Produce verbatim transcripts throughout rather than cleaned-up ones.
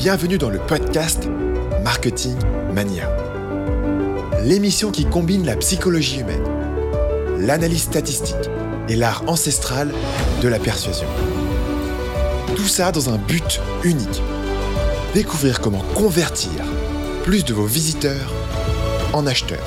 Bienvenue dans le podcast Marketing Mania. L'émission qui combine la psychologie humaine, l'analyse statistique et l'art ancestral de la persuasion. Tout ça dans un but unique. Découvrir comment convertir plus de vos visiteurs en acheteurs.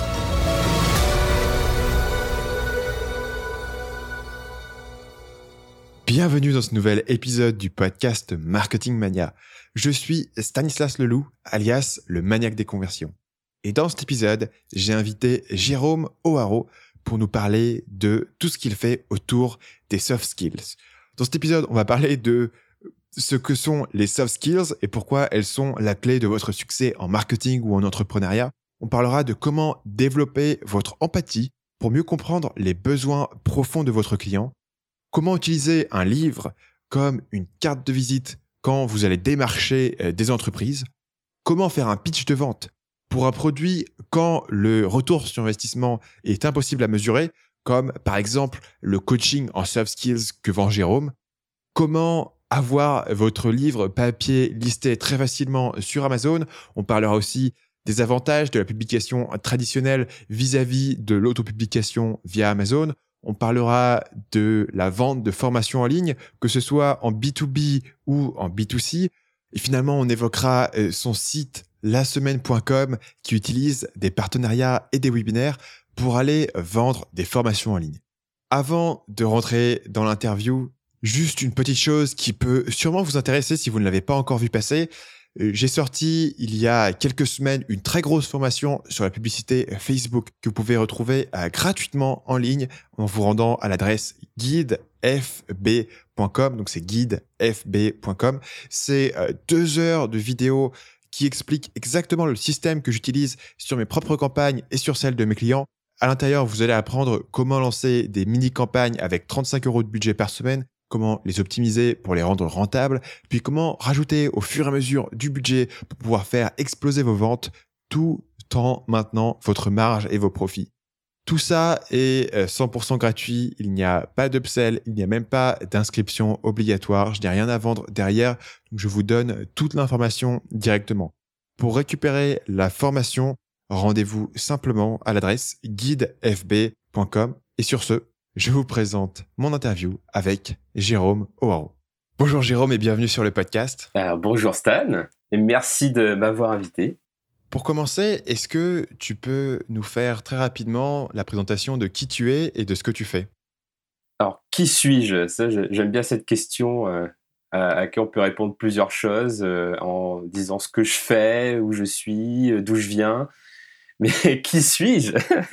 Bienvenue dans ce nouvel épisode du podcast Marketing Mania. Je suis Stanislas Leloup, alias le maniaque des conversions. Et dans cet épisode, j'ai invité Jérôme O'Haraud pour nous parler de tout ce qu'il fait autour des soft skills. Dans cet épisode, on va parler de ce que sont les soft skills et pourquoi elles sont la clé de votre succès en marketing ou en entrepreneuriat. On parlera de comment développer votre empathie pour mieux comprendre les besoins profonds de votre client. Comment utiliser un livre comme une carte de visite quand vous allez démarcher des entreprises. Comment faire un pitch de vente pour un produit quand le retour sur investissement est impossible à mesurer, comme par exemple le coaching en soft skills que vend Jérôme. Comment avoir votre livre papier listé très facilement sur Amazon. On parlera aussi des avantages de la publication traditionnelle vis-à-vis de l'autopublication via Amazon. On parlera de la vente de formations en ligne, que ce soit en B deux B ou en B deux C. Et finalement, on évoquera son site la semaine point com qui utilise des partenariats et des webinaires pour aller vendre des formations en ligne. Avant de rentrer dans l'interview, juste une petite chose qui peut sûrement vous intéresser si vous ne l'avez pas encore vu passer. J'ai sorti il y a quelques semaines une très grosse formation sur la publicité Facebook que vous pouvez retrouver euh, gratuitement en ligne en vous rendant à l'adresse guide f b point com. Donc c'est guide f b point com. C'est euh, deux heures de vidéos qui expliquent exactement le système que j'utilise sur mes propres campagnes et sur celles de mes clients. À l'intérieur, vous allez apprendre comment lancer des mini-campagnes avec trente-cinq euros de budget par semaine, comment les optimiser pour les rendre rentables, puis comment rajouter au fur et à mesure du budget pour pouvoir faire exploser vos ventes tout en maintenant votre marge et vos profits. Tout ça est cent pour cent gratuit, il n'y a pas d'upsell, il n'y a même pas d'inscription obligatoire, je n'ai rien à vendre derrière, donc je vous donne toute l'information directement. Pour récupérer la formation, rendez-vous simplement à l'adresse guide f b point com et sur ce, je vous présente mon interview avec Jérôme O'Haraud. Bonjour Jérôme et bienvenue sur le podcast. Alors, bonjour Stan et merci de m'avoir invité. Pour commencer, est-ce que tu peux nous faire très rapidement la présentation de qui tu es et de ce que tu fais ? Alors, qui suis-je ? Ça, j'aime bien cette question euh, à, à laquelle on peut répondre plusieurs choses euh, en disant ce que je fais, où je suis, euh, d'où je viens. Mais qui suis-je ?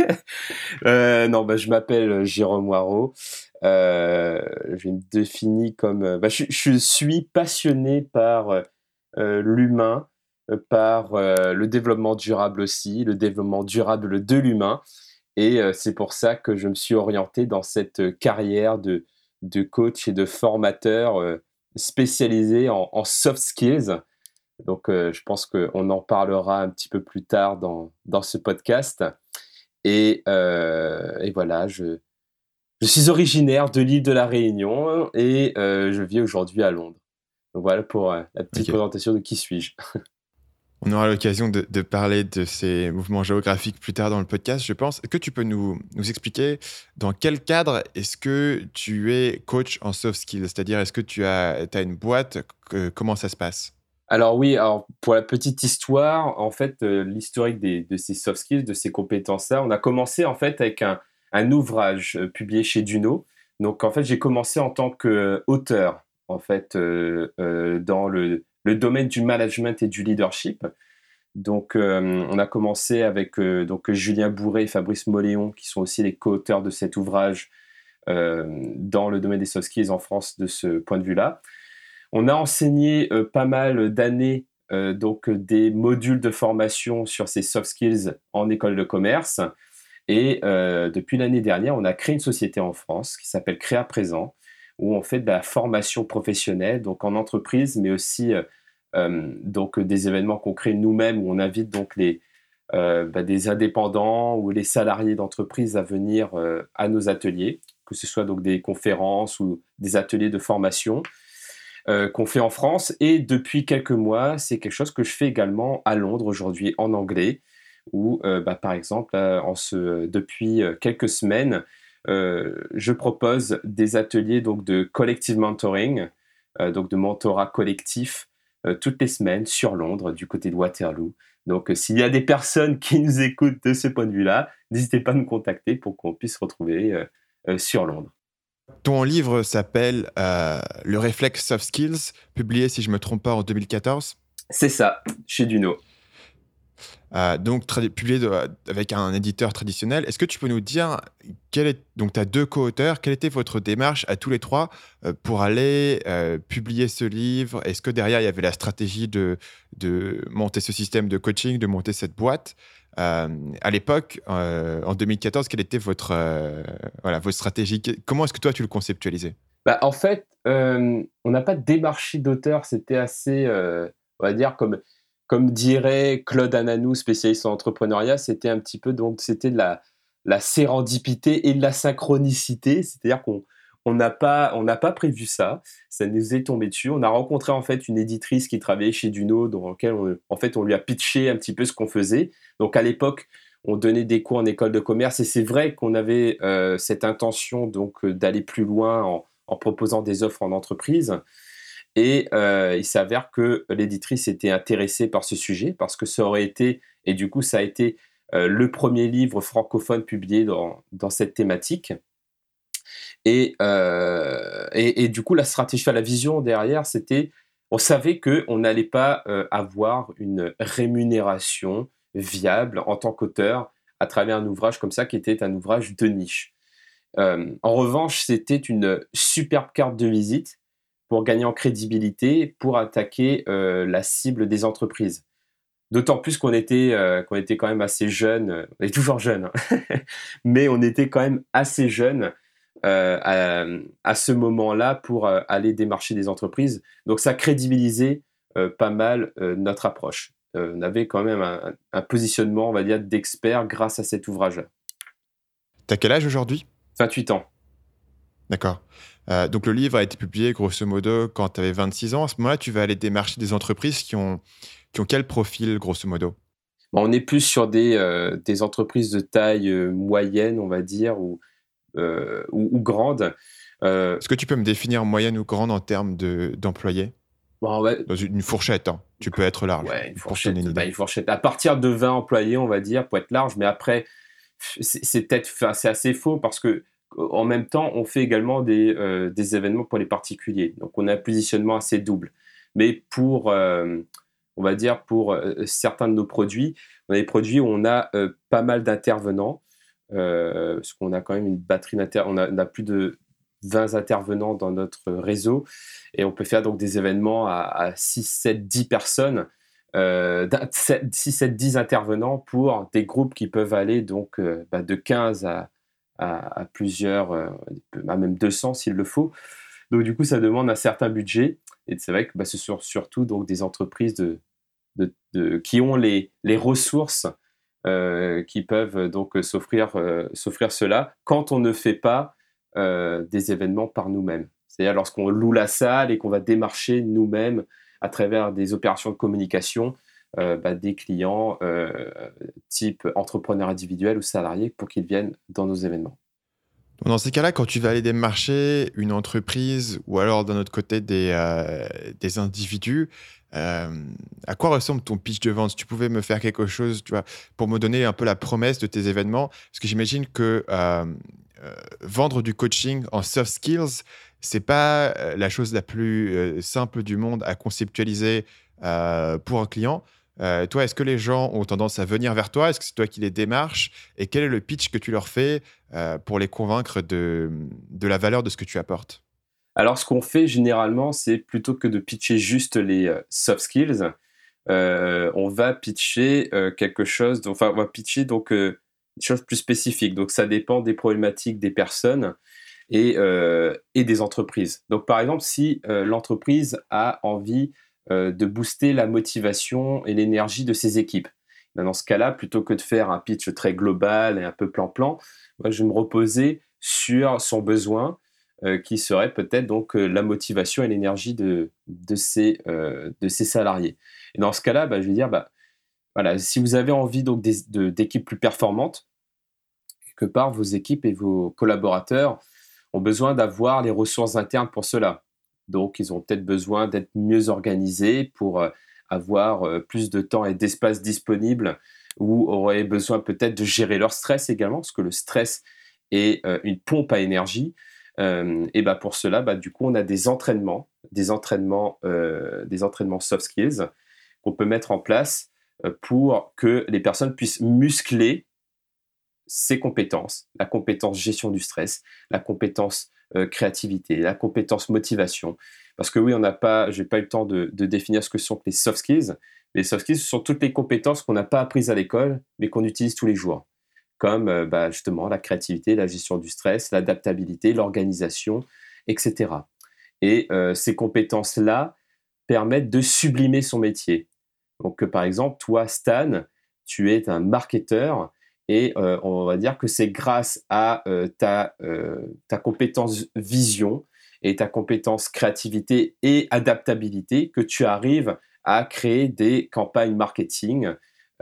euh, Non, bah, je m'appelle Jérôme O'Haraud. Euh, je me définis comme... Bah, je, je suis passionné par euh, l'humain, par euh, le développement durable aussi, le développement durable de l'humain. Et euh, c'est pour ça que je me suis orienté dans cette carrière de, de coach et de formateur euh, spécialisé en, en soft skills. Donc, euh, je pense qu'on en parlera un petit peu plus tard dans, dans ce podcast. Et, euh, et voilà, je, je suis originaire de l'île de la Réunion et euh, je vis aujourd'hui à Londres. Donc voilà pour euh, la petite okay. présentation de qui suis-je. On aura l'occasion de, de parler de ces mouvements géographiques plus tard dans le podcast, je pense. Est-ce que tu peux nous, nous expliquer dans quel cadre est-ce que tu es coach en soft skills ? C'est-à-dire, est-ce que tu as, tu as une boîte ? que, Comment ça se passe ? Alors oui, alors pour la petite histoire, en fait, euh, l'historique des, de ces soft skills, de ces compétences-là, on a commencé en fait avec un, un ouvrage euh, publié chez Duno. Donc en fait, j'ai commencé en tant qu'auteur, en fait, euh, euh, dans le, le domaine du management et du leadership. Donc euh, on a commencé avec euh, donc Julien Bourré et Fabrice Moléon, qui sont aussi les co-auteurs de cet ouvrage euh, dans le domaine des soft skills en France de ce point de vue-là. On a enseigné euh, pas mal d'années euh, donc des modules de formation sur ces soft skills en école de commerce. Et euh, depuis l'année dernière, on a créé une société en France qui s'appelle Créa Présent, où on fait de la formation professionnelle, donc en entreprise, mais aussi euh, euh, donc des événements qu'on crée nous-mêmes, où on invite donc les, euh, bah, des indépendants ou les salariés d'entreprise à venir euh, à nos ateliers, que ce soit donc des conférences ou des ateliers de formation. euh, qu'on fait en France. Et depuis quelques mois, c'est quelque chose que je fais également à Londres aujourd'hui en anglais, où euh, bah, par exemple, euh, en ce, depuis euh, quelques semaines, euh, je propose des ateliers donc, de collective mentoring, euh, donc de mentorat collectif, euh, toutes les semaines sur Londres, du côté de Waterloo. Donc, euh, s'il y a des personnes qui nous écoutent de ce point de vue-là, n'hésitez pas à nous contacter pour qu'on puisse se retrouver euh, euh, sur Londres. Ton livre s'appelle euh, Le réflexe soft skills, publié, si je ne me trompe pas, en deux mille quatorze. C'est ça, chez Duno. Euh, donc tradi- publié de- avec un éditeur traditionnel. Est-ce que tu peux nous dire, quel est, donc tu as deux co-auteurs, quelle était votre démarche à tous les trois euh, pour aller euh, publier ce livre? Est-ce que derrière, il y avait la stratégie de, de monter ce système de coaching, de monter cette boîte? Euh, à l'époque, euh, en deux mille quatorze, quelle était votre, euh, voilà, votre stratégie? Que- Comment est-ce que toi, tu le conceptualisais? Bah, en fait, euh, on n'a pas démarché d'auteur, c'était assez, euh, on va dire, comme, comme dirait Claude Ananou, spécialiste en entrepreneuriat, c'était un petit peu, donc, c'était de la, la sérendipité et de la synchronicité, c'est-à-dire qu'on on n'a pas, on n'a pas prévu ça, ça nous est tombé dessus. On a rencontré en fait une éditrice qui travaillait chez Duno, dans laquelle on, en fait, on lui a pitché un petit peu ce qu'on faisait. Donc à l'époque, on donnait des cours en école de commerce et c'est vrai qu'on avait euh, cette intention donc euh, d'aller plus loin en en proposant des offres en entreprise. Et euh, il s'avère que l'éditrice était intéressée par ce sujet parce que ça aurait été, et du coup ça a été euh, le premier livre francophone publié dans, dans cette thématique. Et, euh, et, et du coup la stratégie, la vision derrière, c'était, on savait qu'on n'allait pas euh, avoir une rémunération viable en tant qu'auteur à travers un ouvrage comme ça qui était un ouvrage de niche. Euh, en revanche, c'était une superbe carte de visite pour gagner en crédibilité, pour attaquer euh, la cible des entreprises. D'autant plus qu'on était, euh, qu'on était quand même assez jeunes, on est toujours jeunes, hein, mais on était quand même assez jeunes euh, à, à ce moment-là pour euh, aller démarcher des entreprises. Donc ça crédibilisait euh, pas mal euh, notre approche. Euh, on avait quand même un, un positionnement, on va dire, d'expert grâce à cet ouvrage-là. T'as quel âge aujourd'hui? vingt-huit ans. D'accord. Euh, donc le livre a été publié grosso modo quand tu avais vingt-six ans. À ce moment-là, tu vas aller démarcher des entreprises qui ont, qui ont quel profil grosso modo? Bon, on est plus sur des, euh, des entreprises de taille euh, moyenne, on va dire, ou, euh, ou, ou grande. Euh, Est-ce que tu peux me définir moyenne ou grande en termes de, d'employés? bon, ouais, Dans une, une fourchette, hein. Tu peux être large. ouais, une Pour te donner fourchette, une bah, idée. une fourchette. À partir de vingt employés, on va dire, pour être large, mais après, c'est, c'est peut-être, enfin, c'est assez faux parce que en même temps, on fait également des, euh, des événements pour les particuliers. Donc, on a un positionnement assez double. Mais pour, euh, on va dire, pour euh, certains de nos produits, on a des produits où on a euh, pas mal d'intervenants, euh, parce qu'on a quand même une batterie d'intervenants, on a, on a plus de vingt intervenants dans notre réseau, et on peut faire donc des événements à, à six, sept, dix personnes, euh, six, sept, dix intervenants pour des groupes qui peuvent aller donc euh, bah, de quinze à, à, à plusieurs, euh, à même deux cents s'il le faut. Donc du coup, ça demande un certain budget, et c'est vrai que bah, ce sont surtout donc des entreprises de, de, de, qui ont les, les ressources euh, qui peuvent donc s'offrir, euh, s'offrir cela quand on ne fait pas euh, des événements par nous-mêmes. C'est-à-dire lorsqu'on loue la salle et qu'on va démarcher nous-mêmes à travers des opérations de communication euh, bah, des clients euh, type entrepreneurs individuels ou salariés pour qu'ils viennent dans nos événements. Dans ces cas-là, quand tu vas aller démarcher une entreprise ou alors d'un autre côté des, euh, des individus, euh, à quoi ressemble ton pitch de vente? Si tu pouvais me faire quelque chose, tu vois, pour me donner un peu la promesse de tes événements, parce que j'imagine que euh, euh, vendre du coaching en soft skills, c'est pas euh, la chose la plus euh, simple du monde à conceptualiser euh, pour un client. Euh, toi, est-ce que les gens ont tendance à venir vers toi? Est-ce que c'est toi qui les démarches? Et quel est le pitch que tu leur fais euh, pour les convaincre de, de la valeur de ce que tu apportes? Alors, ce qu'on fait généralement, c'est plutôt que de pitcher juste les euh, soft skills, euh, on va pitcher euh, quelque chose, enfin, on va pitcher donc euh, des choses plus spécifiques. Donc, ça dépend des problématiques des personnes et, euh, et des entreprises. Donc, par exemple, si euh, l'entreprise a envie euh, de booster la motivation et l'énergie de ses équipes, ben, dans ce cas-là, plutôt que de faire un pitch très global et un peu plan-plan, moi, je vais me reposer sur son besoin, euh, qui serait peut-être donc euh, la motivation et l'énergie de, de, ces, euh, de ces salariés. Et dans ce cas-là, bah, je vais dire, bah, voilà, si vous avez envie donc des- de- d'équipes plus performantes, quelque part, vos équipes et vos collaborateurs ont besoin d'avoir les ressources internes pour cela. Donc, ils ont peut-être besoin d'être mieux organisés pour euh, avoir euh, plus de temps et d'espace disponible, ou auraient besoin peut-être de gérer leur stress également, parce que le stress est euh, une pompe à énergie. Euh, et bah pour cela, bah, du coup, on a des entraînements, des entraînements, euh, des entraînements soft skills qu'on peut mettre en place euh, pour que les personnes puissent muscler ces compétences, la compétence gestion du stress, la compétence euh, créativité, la compétence motivation. Parce que oui, on n'a pas, j'ai pas eu le temps de, de définir ce que sont les soft skills. Les soft skills, ce sont toutes les compétences qu'on n'a pas apprises à l'école, mais qu'on utilise tous les jours, comme euh, bah, justement la créativité, la gestion du stress, l'adaptabilité, l'organisation, et cetera. Et euh, ces compétences-là permettent de sublimer son métier. Donc, euh, par exemple, toi, Stan, tu es un marketeur et euh, on va dire que c'est grâce à euh, ta, euh, ta compétence vision et ta compétence créativité et adaptabilité que tu arrives à créer des campagnes marketing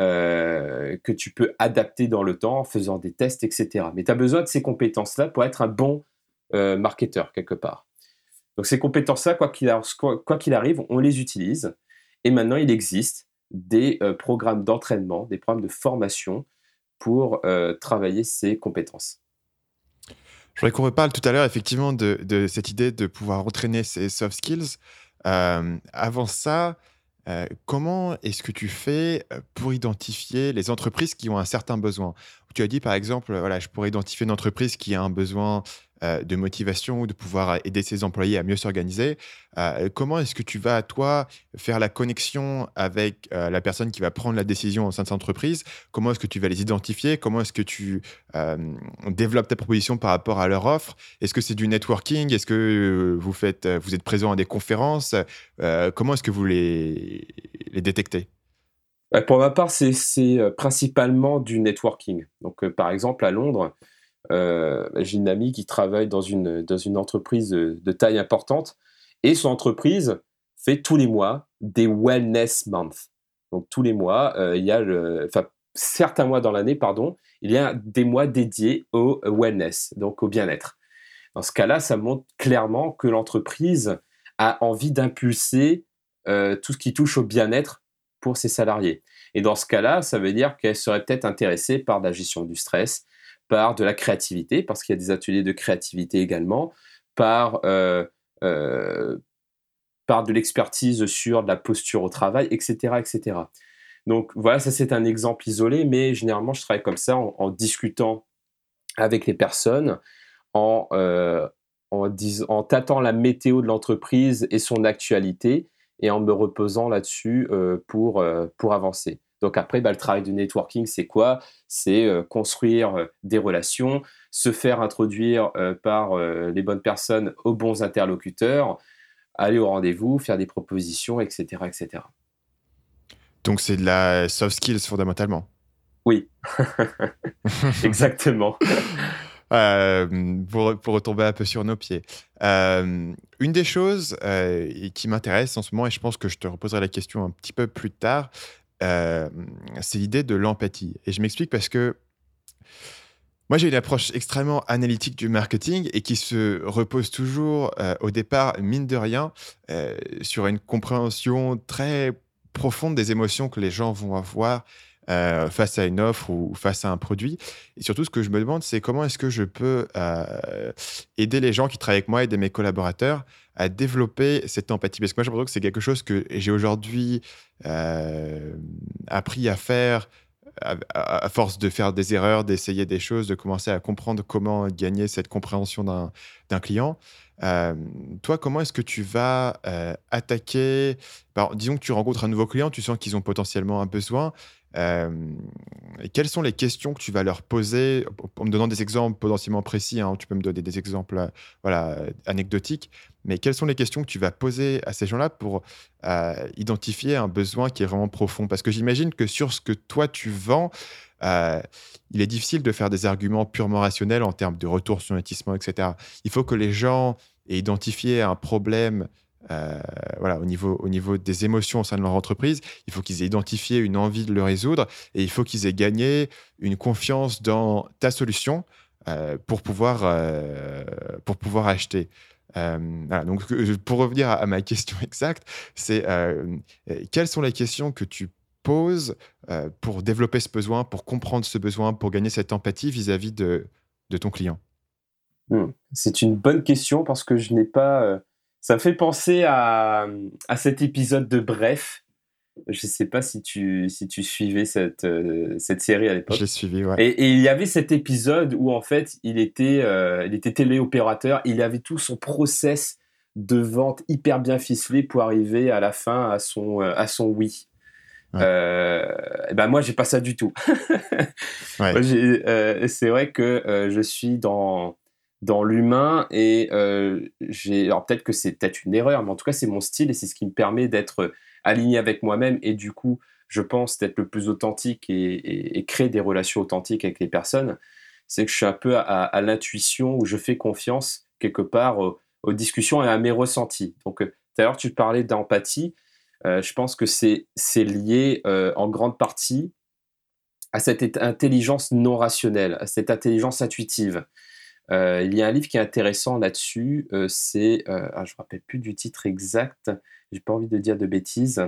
euh, que tu peux adapter dans le temps en faisant des tests, et cetera. Mais tu as besoin de ces compétences-là pour être un bon euh, marketeur quelque part. Donc ces compétences-là, quoi qu'il ar- quoi- quoi qu'il arrive, on les utilise. Et maintenant, il existe des euh, programmes d'entraînement, des programmes de formation pour euh, travailler ces compétences. Je voudrais qu'on reparle tout à l'heure effectivement de, de cette idée de pouvoir entraîner ces soft skills. Euh, avant ça, euh, comment est-ce que tu fais euh, pour identifier les entreprises qui ont un certain besoin? Tu as dit par exemple, euh, voilà, je pourrais identifier une entreprise qui a un besoin euh, de motivation ou de pouvoir aider ses employés à mieux s'organiser. Euh, comment est-ce que tu vas, toi, faire la connexion avec euh, la personne qui va prendre la décision au sein de cette entreprise? Comment est-ce que tu vas les identifier? Comment est-ce que tu euh, développes ta proposition par rapport à leur offre? Est-ce que c'est du networking? Est-ce que euh, vous, faites, euh, vous êtes présent à des conférences? Euh, comment est-ce que vous les, les détectez? Euh, Pour ma part, c'est c'est, euh, principalement du networking. Donc, euh, par exemple, à Londres, euh, j'ai une amie qui travaille dans une, dans une entreprise de, de taille importante et son entreprise fait tous les mois des wellness months. Donc, tous les mois, euh, il y a le, enfin, certains mois dans l'année, pardon, il y a des mois dédiés au wellness, donc au bien-être. Dans ce cas-là, ça montre clairement que l'entreprise a envie d'impulser euh, tout ce qui touche au bien-être pour ses salariés. Et dans ce cas-là, ça veut dire qu'elle serait peut-être intéressée par la gestion du stress, par de la créativité, parce qu'il y a des ateliers de créativité également, par, euh, euh, par de l'expertise sur de la posture au travail, et cetera, et cetera. Donc voilà, ça c'est un exemple isolé, mais généralement je travaille comme ça en, en discutant avec les personnes en, euh, en, dis- en tâtant la météo de l'entreprise et son actualité et en me reposant là-dessus euh, pour, euh, pour avancer. Donc après, bah, le travail de networking, c'est quoi? C'est euh, construire euh, des relations, se faire introduire euh, par euh, les bonnes personnes aux bons interlocuteurs, aller au rendez-vous, faire des propositions, et cetera, et cetera. Donc, c'est de la soft skills fondamentalement. Oui, exactement. Euh, pour, pour retomber un peu sur nos pieds. Euh, une des choses euh, et qui m'intéresse en ce moment, et je pense que je te reposerai la question un petit peu plus tard, euh, c'est l'idée de l'empathie. Et je m'explique parce que moi, j'ai une approche extrêmement analytique du marketing et qui se repose toujours, euh, au départ, mine de rien, euh, sur une compréhension très profonde des émotions que les gens vont avoir euh, face à une offre ou face à un produit. Et surtout, ce que je me demande, c'est comment est-ce que je peux euh, aider les gens qui travaillent avec moi, aider mes collaborateurs à développer cette empathie. Parce que moi, j'ai l'impression que c'est quelque chose que j'ai aujourd'hui euh, appris à faire à, à- à force de faire des erreurs, d'essayer des choses, de commencer à comprendre comment gagner cette compréhension d'un d'un client. Euh, Toi, comment est-ce que tu vas euh, attaquer? Alors, disons que tu rencontres un nouveau client, tu sens qu'ils ont potentiellement un besoin. Euh, et quelles sont les questions que tu vas leur poser en me donnant des exemples potentiellement précis, hein, tu peux me donner des exemples euh, voilà, anecdotiques, mais quelles sont les questions que tu vas poser à ces gens-là pour euh, identifier un besoin qui est vraiment profond? Parce que j'imagine que sur ce que toi tu vends, euh, il est difficile de faire des arguments purement rationnels en termes de retour sur investissement, et cetera. Il faut que les gens aient identifié un problème euh, voilà, au niveau, au niveau des émotions au sein de leur entreprise. Il faut qu'ils aient identifié une envie de le résoudre et il faut qu'ils aient gagné une confiance dans ta solution euh, pour, pouvoir, euh, pour pouvoir acheter. Euh, voilà, donc, euh, pour revenir à, à ma question exacte, c'est euh, euh, quelles sont les questions que tu poses euh, pour développer ce besoin, pour comprendre ce besoin, pour gagner cette empathie vis-à-vis de, de ton client? Hmm. C'est une bonne question parce que je n'ai pas. euh, Ça me fait penser à, à cet épisode de Bref. Je ne sais pas si tu, si tu suivais cette, euh, cette série à Je l'ai l'époque. suivi, ouais. Et, et il y avait cet épisode où en fait il était, euh, il était téléopérateur. Il avait tout son process de vente hyper bien ficelé pour arriver à la fin à son, euh, à son oui. Ouais. Euh, et ben moi j'ai pas ça du tout. Ouais. Moi, j'ai, euh, c'est vrai que euh, je suis dans dans l'humain et euh, j'ai alors peut-être que c'est peut-être une erreur, mais en tout cas c'est mon style et c'est ce qui me permet d'être aligné avec moi-même et du coup je pense d'être le plus authentique et, et, et créer des relations authentiques avec les personnes. C'est que je suis un peu à, à l'intuition où je fais confiance quelque part aux, aux discussions et à mes ressentis. Donc euh, tout à l'heure tu parlais d'empathie. Euh, je pense que c'est c'est lié euh, en grande partie à cette é- intelligence non rationnelle, à cette intelligence intuitive. Euh, il y a un livre qui est intéressant là-dessus, euh, c'est, euh, ah, je ne me rappelle plus du titre exact, j'ai pas envie de dire de bêtises,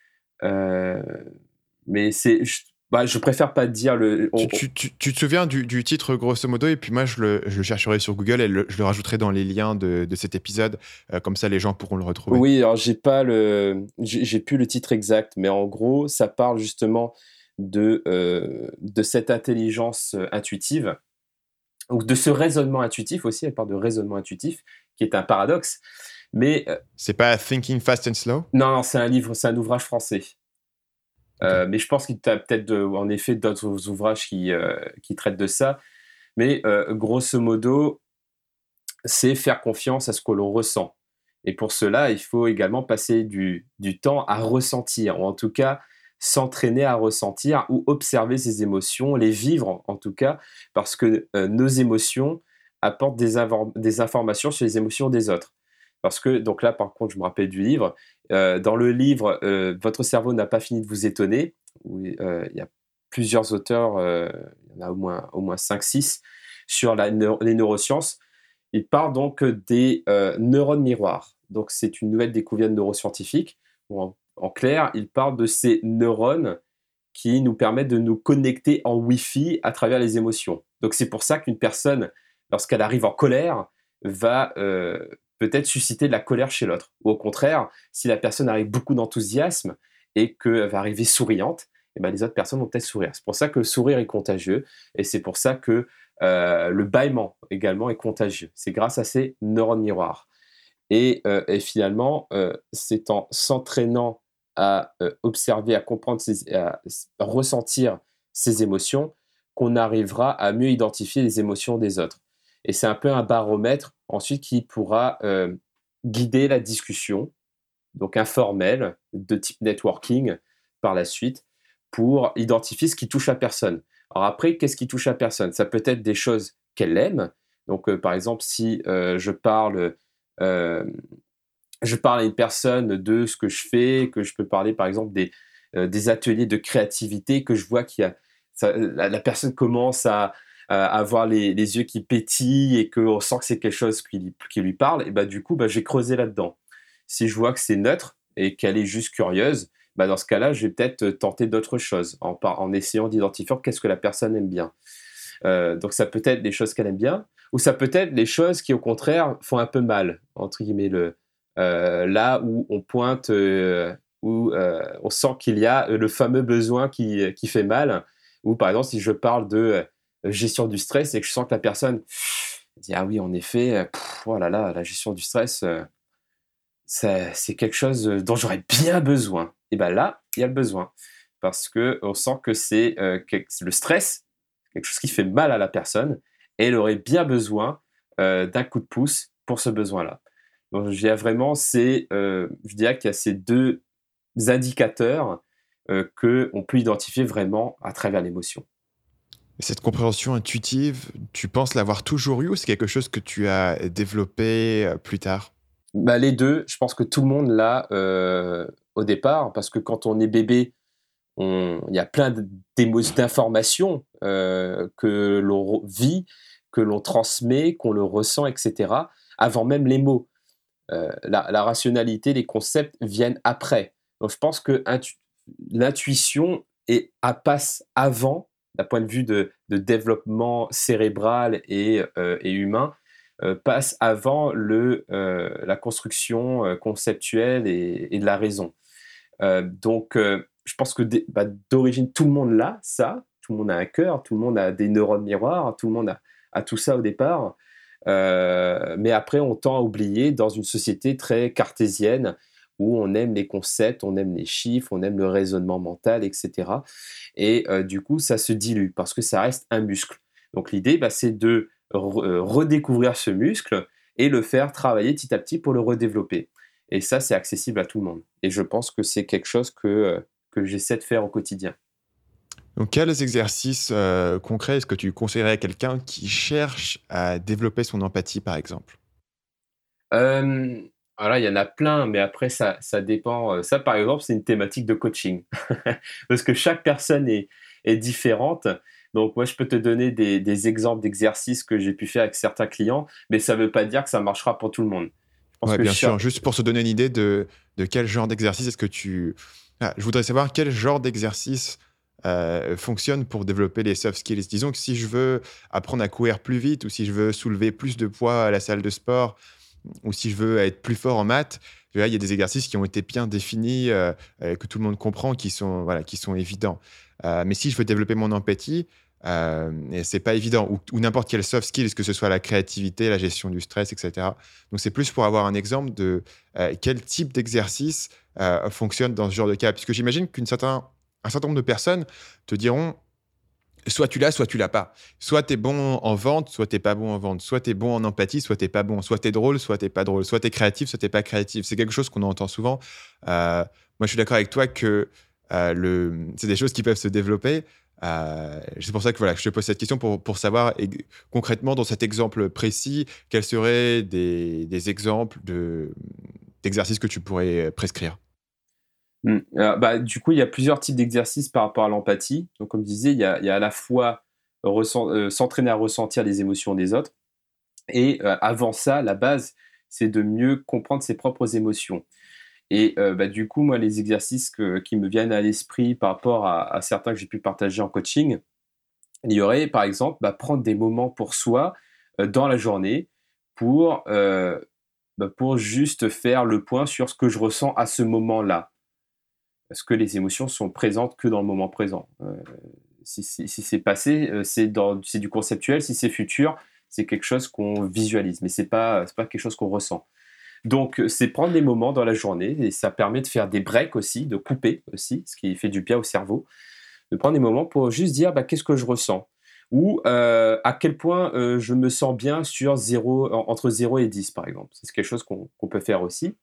euh, mais c'est, je, bah, je préfère pas dire le. Tu, on- on- tu, tu, tu te souviens du, du titre grosso modo et puis moi je le, je le chercherai sur Google et le- je le rajouterai dans les liens de, de cet épisode, euh, comme ça les gens pourront le retrouver. oui, alors j'ai pas le, j'ai j'ai plus le titre exact, mais en gros, ça parle justement de euh, de cette intelligence euh, intuitive ou de ce raisonnement intuitif aussi. Elle parle de raisonnement intuitif, qui est un paradoxe. Mais euh, C'est pas Thinking Fast and Slow? non, non, c'est un livre, c'est un ouvrage français. Ok. Euh, mais je pense qu'il y a peut-être de- en effet d'autres ouvrages qui, euh, qui traitent de ça. Mais euh, grosso modo, c'est faire confiance à ce que l'on ressent. Et pour cela, il faut également passer du, du temps à ressentir, ou en tout cas s'entraîner à ressentir ou observer ses émotions, les vivre en tout cas, parce que euh, nos émotions apportent des, infor- des informations sur les émotions des autres. Parce que, donc là par contre, je me rappelle du livre, euh, dans le livre euh, Votre cerveau n'a pas fini de vous étonner, où euh, il y a plusieurs auteurs, euh, il y en a au moins, au moins cinq six, sur la, neur- les neurosciences. Il parle donc des euh, neurones miroirs. Donc, c'est une nouvelle découverte neuroscientifique. En, en clair, il parle de ces neurones qui nous permettent de nous connecter en Wi-Fi à travers les émotions. Donc, c'est pour ça qu'une personne, lorsqu'elle arrive en colère, va euh, peut-être susciter de la colère chez l'autre. Ou au contraire, si la personne arrive beaucoup d'enthousiasme et qu'elle va arriver souriante, eh ben, les autres personnes vont peut-être sourire. C'est pour ça que le sourire est contagieux et c'est pour ça que euh, le bâillement également est contagieux. C'est grâce à ces neurones miroirs. Et, euh, et finalement, euh, c'est en s'entraînant à euh, observer, à comprendre, ses, à, à ressentir ses émotions qu'on arrivera à mieux identifier les émotions des autres. Et c'est un peu un baromètre ensuite qui pourra euh, guider la discussion, donc informelle, de type networking par la suite, pour identifier ce qui touche la personne. Alors après, qu'est-ce qui touche la personne? Ça peut être des choses qu'elle aime. Donc, euh, par exemple, si euh, je parle, euh, je parle à une personne de ce que je fais, que je peux parler, par exemple, des, euh, des ateliers de créativité, que je vois qu'il y a, ça, la, la personne commence à, à avoir les, les yeux qui pétillent et qu'on sent que c'est quelque chose qui, qui lui parle, et bah, du coup, bah, je vais creuser là-dedans. Si je vois que c'est neutre et qu'elle est juste curieuse, bah dans ce cas-là, je vais peut-être tenter d'autres choses en, en essayant d'identifier qu'est-ce que la personne aime bien. Euh, donc ça peut être des choses qu'elle aime bien, ou ça peut être des choses qui au contraire font un peu mal, entre guillemets, le, euh, là où on pointe, euh, où euh, on sent qu'il y a le fameux besoin qui, qui fait mal, ou par exemple si je parle de euh, gestion du stress et que je sens que la personne dit ah oui en effet, pff, oh là là, la gestion du stress, euh, ça, c'est quelque chose dont j'aurais bien besoin. Et bien là, il y a le besoin. parce qu'on sent que c'est euh, quelque- le stress, quelque chose qui fait mal à la personne, et elle aurait bien besoin euh, d'un coup de pouce pour ce besoin-là. Donc, je dirais vraiment, c'est, euh, je dirais qu'il y a ces deux indicateurs euh, qu'on peut identifier vraiment à travers l'émotion. Et cette compréhension intuitive, tu penses l'avoir toujours eue ou c'est quelque chose que tu as développé euh, plus tard? Bah, les deux, je pense que tout le monde l'a euh, au départ, parce que quand on est bébé, on- il y a plein d- d'émo- d'informations euh, que l'on re- vit, que l'on transmet, qu'on le ressent, et cetera, avant même les mots. Euh, la, la rationalité, les concepts viennent après. Donc je pense que intu- l'intuition est, à passe avant, d'un point de vue de, de développement cérébral et, euh, et humain, euh, passe avant le, euh, la construction euh, conceptuelle et, et de la raison. Euh, donc euh, je pense que dé- bah, d'origine, tout le monde l'a, ça. Tout le monde a un cœur, tout le monde a des neurones miroirs, tout le monde a, a tout ça au départ. Euh, mais après, on tend à oublier dans une société très cartésienne où on aime les concepts, on aime les chiffres, on aime le raisonnement mental, et cetera. Et euh, du coup, ça se dilue parce que ça reste un muscle. Donc l'idée, bah, c'est de re- euh, redécouvrir ce muscle et le faire travailler petit à petit pour le redévelopper. Et ça, c'est accessible à tout le monde. Et je pense que c'est quelque chose que, euh, que j'essaie de faire au quotidien. Donc, quels exercices euh, concrets est-ce que tu conseillerais à quelqu'un qui cherche à développer son empathie, par exemple? Euh, alors, il y en a plein, mais après, ça, ça dépend. Euh, Ça, par exemple, c'est une thématique de coaching. Parce que chaque personne est, est différente. Donc, moi, je peux te donner des, des exemples d'exercices que j'ai pu faire avec certains clients, mais ça ne veut pas dire que ça marchera pour tout le monde. Je pense Ouais, que bien cha- sûr. Juste pour se donner une idée de, de quel genre d'exercice est-ce que tu... Ah, je voudrais savoir quel genre d'exercice euh, fonctionne pour développer les soft skills. Disons que si je veux apprendre à courir plus vite ou si je veux soulever plus de poids à la salle de sport ou si je veux être plus fort en maths, tu vois, il y a des exercices qui ont été bien définis, euh, euh, que tout le monde comprend, qui sont, voilà, qui sont évidents. Euh, mais si je veux développer mon empathie, euh, et c'est pas évident, ou, ou n'importe quel soft skills, que ce soit la créativité, la gestion du stress, et cetera. Donc c'est plus pour avoir un exemple de euh, quel type d'exercice euh, fonctionne dans ce genre de cas. Puisque j'imagine qu'un certain, un certain nombre de personnes te diront soit tu l'as, soit tu l'as pas. Soit tu es bon en vente, soit tu pas bon en vente. Soit tu es bon en empathie, soit tu pas bon. Soit tu es drôle, soit tu pas drôle. Soit tu es créatif, soit tu pas créatif. C'est quelque chose qu'on entend souvent. Euh, moi, je suis d'accord avec toi que euh, le... c'est des choses qui peuvent se développer. Euh, c'est pour ça que voilà, je te pose cette question pour, pour savoir et, concrètement, dans cet exemple précis, quels seraient des, des exemples de, d'exercices que tu pourrais prescrire. Hmm. Euh, bah, du coup, il y a plusieurs types d'exercices par rapport à l'empathie. Donc, comme je disais, il y a, il y a à la fois ressent- euh, s'entraîner à ressentir les émotions des autres. Et euh, avant ça, la base, c'est de mieux comprendre ses propres émotions. Et euh, bah, du coup, moi, les exercices que- qui me viennent à l'esprit par rapport à, à certains que j'ai pu partager en coaching, il y aurait, par exemple, bah, prendre des moments pour soi euh, dans la journée pour, euh, bah, pour juste faire le point sur ce que je ressens à ce moment-là. Parce que les émotions sont présentes que dans le moment présent. Euh, si, si- si c'est passé, euh, c'est dans- c'est du conceptuel. Si c'est futur, c'est quelque chose qu'on visualise, mais c'est pas, c'est pas quelque chose qu'on ressent. Donc, euh, c'est prendre des moments dans la journée et ça permet de faire des breaks aussi, de couper aussi, ce qui fait du bien au cerveau, de prendre des moments pour juste dire bah, qu'est-ce que je ressens ou euh, à quel point euh, je me sens bien sur zéro, en- entre zéro et dix, par exemple. C'est quelque chose qu'on qu'on peut faire aussi.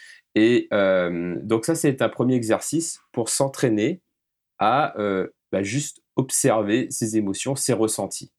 Et euh, donc ça, c'est un premier exercice pour s'entraîner à euh, bah, juste observer ses émotions, ses ressentis.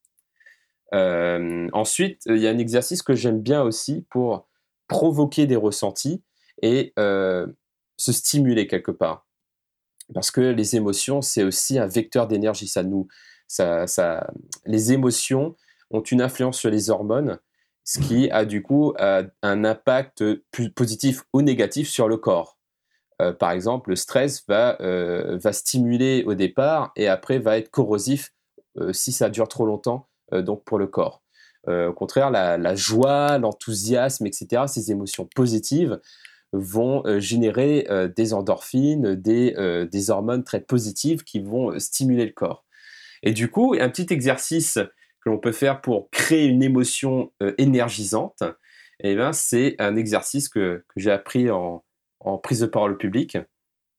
Euh, ensuite, il y a un exercice que j'aime bien aussi pour provoquer des ressentis et euh, se stimuler quelque part. Parce que les émotions, c'est aussi un vecteur d'énergie. Ça nous, ça, ça, les émotions ont une influence sur les hormones, ce qui a du coup euh, un impact plus positif ou négatif sur le corps. Euh, par exemple, le stress va, euh, va stimuler au départ et après va être corrosif euh, si ça dure trop longtemps, euh, donc pour le corps. Euh, au contraire, la, la joie, l'enthousiasme, et cetera, ces émotions positives vont euh, générer euh, des endorphines, des, euh, des hormones très positives qui vont euh, stimuler le corps. Et du coup, un petit exercice que l'on peut faire pour créer une émotion euh, énergisante, eh ben, c'est un exercice que, que j'ai appris en, en prise de parole publique.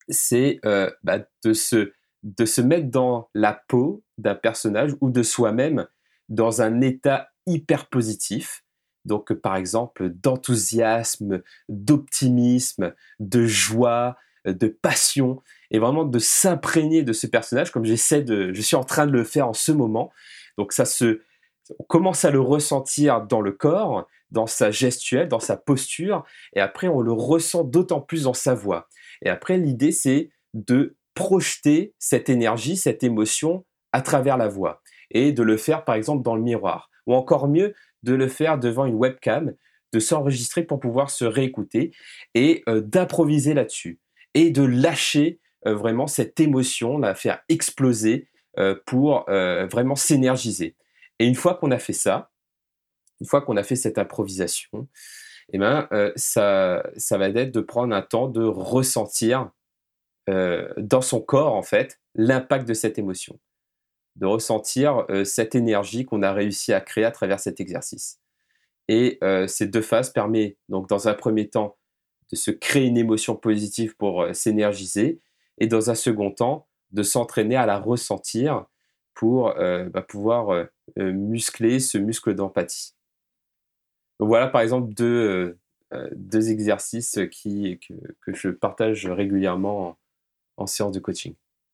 c'est euh, bah, de, se, de se mettre dans la peau d'un personnage ou de soi-même dans un état hyper positif. Donc, euh, par exemple, d'enthousiasme, d'optimisme, de joie, euh, de passion, et vraiment de s'imprégner de ce personnage, comme j'essaie de, je suis en train de le faire en ce moment. Donc, ça se, on commence à le ressentir dans le corps, dans sa gestuelle, dans sa posture, et après, on le ressent d'autant plus dans sa voix. Et après, l'idée, c'est de projeter cette énergie, cette émotion à travers la voix, et de le faire, par exemple, dans le miroir, ou encore mieux, de le faire devant une webcam, de s'enregistrer pour pouvoir se réécouter, et euh, d'improviser là-dessus, et de lâcher euh, vraiment cette émotion, la faire exploser euh, pour euh, vraiment s'énergiser. Et une fois qu'on a fait ça, une fois qu'on a fait cette improvisation, eh ben, euh, ça, ça va être de prendre un temps de ressentir euh, dans son corps, en fait, l'impact de cette émotion, de ressentir euh, cette énergie qu'on a réussi à créer à travers cet exercice. Et euh, ces deux phases permettent, donc, dans un premier temps, de se créer une émotion positive pour euh, s'énergiser, et dans un second temps, de s'entraîner à la ressentir pour euh, bah, pouvoir euh, euh, muscler ce muscle d'empathie. Donc voilà, par exemple, deux, euh, deux exercices qui, que, que je partage régulièrement en, en séance de coaching.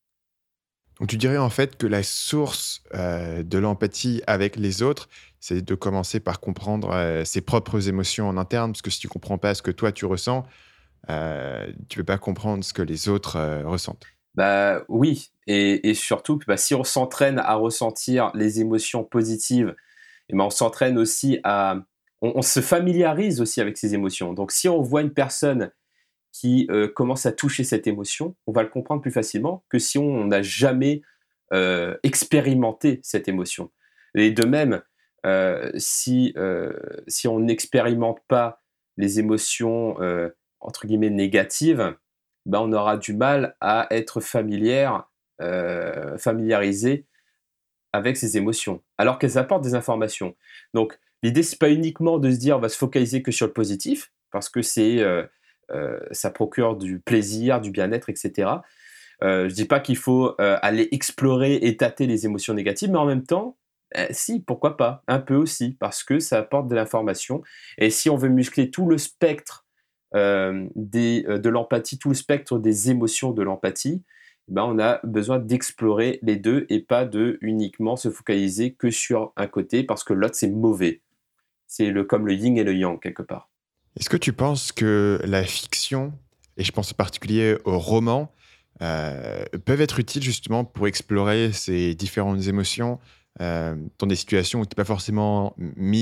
Donc tu dirais en fait que la source euh, de l'empathie avec les autres, c'est de commencer par comprendre euh, ses propres émotions en interne, parce que si tu comprends pas ce que toi tu ressens, euh, tu peux pas comprendre ce que les autres euh, ressentent. Bah oui, et, et surtout que bah, si on s'entraîne à ressentir les émotions positives, et ben on s'entraîne aussi à... On, on se familiarise aussi avec ces émotions. Donc si on voit une personne qui euh, commence à toucher cette émotion, on va le comprendre plus facilement que si on n'a jamais euh, expérimenté cette émotion. Et de même, euh, si, euh, si on n'expérimente pas les émotions euh, entre guillemets négatives, ben on aura du mal à être familière, euh, familiarisé avec ces émotions, alors qu'elles apportent des informations. Donc, l'idée, c'est pas uniquement de se dire on va se focaliser que sur le positif, parce que c'est, euh, euh, ça procure du plaisir, du bien-être, et cetera. Euh, je dis pas qu'il faut euh, aller explorer et tâter les émotions négatives, mais en même temps, eh, si, pourquoi pas, un peu aussi, parce que ça apporte de l'information. Et si on veut muscler tout le spectre euh, des, euh, de l'empathie, tout le spectre des émotions de l'empathie, ben, on a besoin d'explorer les deux et pas de uniquement se focaliser que sur un côté parce que l'autre c'est mauvais. C'est le, comme le yin et le yang quelque part. Est-ce que tu penses que la fiction, et je pense en particulier aux romans, euh, peuvent être utiles justement pour explorer ces différentes émotions euh, dans des situations où tu n'es pas forcément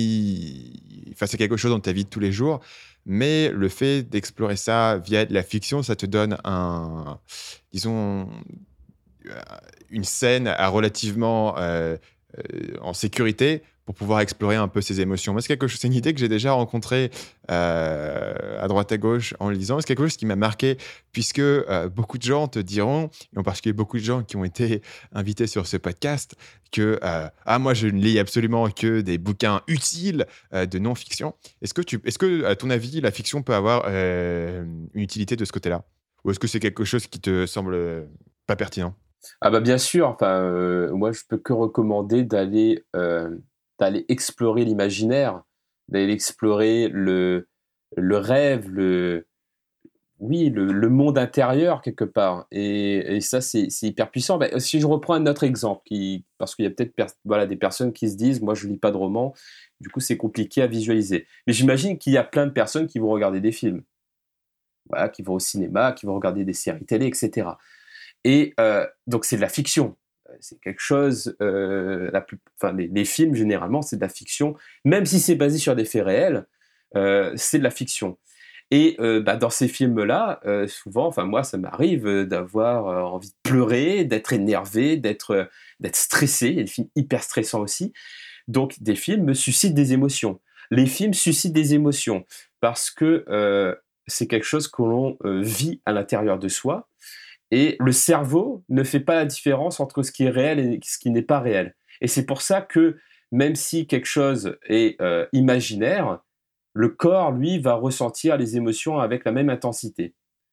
mis face à quelque chose dans ta vie de tous les jours, mais le fait d'explorer ça via de la fiction, ça te donne un, disons, euh, une scène à relativement euh, euh, en sécurité pour pouvoir explorer un peu ses émotions. Moi, c'est quelque chose, c'est une idée que j'ai déjà rencontrée euh, à droite à gauche en le lisant. C'est quelque chose qui m'a marqué puisque euh, beaucoup de gens te diront, et en particulier beaucoup de gens qui ont été invités sur ce podcast, que euh, ah moi je ne lis absolument que des bouquins utiles euh, de non-fiction. Est-ce que tu, est-ce que à ton avis la fiction peut avoir euh, une utilité de ce côté-là, ou est-ce que c'est quelque chose qui te semble euh, pas pertinent? Ah bah bien sûr, enfin, euh, moi je peux que recommander d'aller euh, d'aller explorer l'imaginaire, d'aller explorer le, le rêve, le, oui, le, le monde intérieur quelque part. Et, et ça, c'est c'est hyper puissant. Bah, si je reprends un autre exemple, qui, parce qu'il y a peut-être pers- voilà, des personnes qui se disent, moi je lis pas de romans, du coup c'est compliqué à visualiser. Mais j'imagine qu'il y a plein de personnes qui vont regarder des films, voilà, qui vont au cinéma, qui vont regarder des séries télé, et cetera. Et euh, donc c'est de la fiction. Euh, C'est quelque chose, euh, la plus, enfin, les, les films généralement c'est de la fiction, même si c'est basé sur des faits réels, euh, c'est de la fiction. Et euh, bah, dans ces films-là, euh, souvent, enfin moi ça m'arrive euh, d'avoir euh, envie de pleurer, d'être énervé, d'être euh, d'être stressé. Il y a des films hyper stressants aussi. Donc des films me suscitent des émotions. Les films suscitent des émotions parce que euh, c'est quelque chose que l'on euh, vit à l'intérieur de soi. Et le cerveau ne fait pas la différence entre ce qui est réel et ce qui n'est pas réel. Et c'est pour ça que même si quelque chose est euh, imaginaire, le corps, lui, va ressentir les émotions avec la même intensité. Et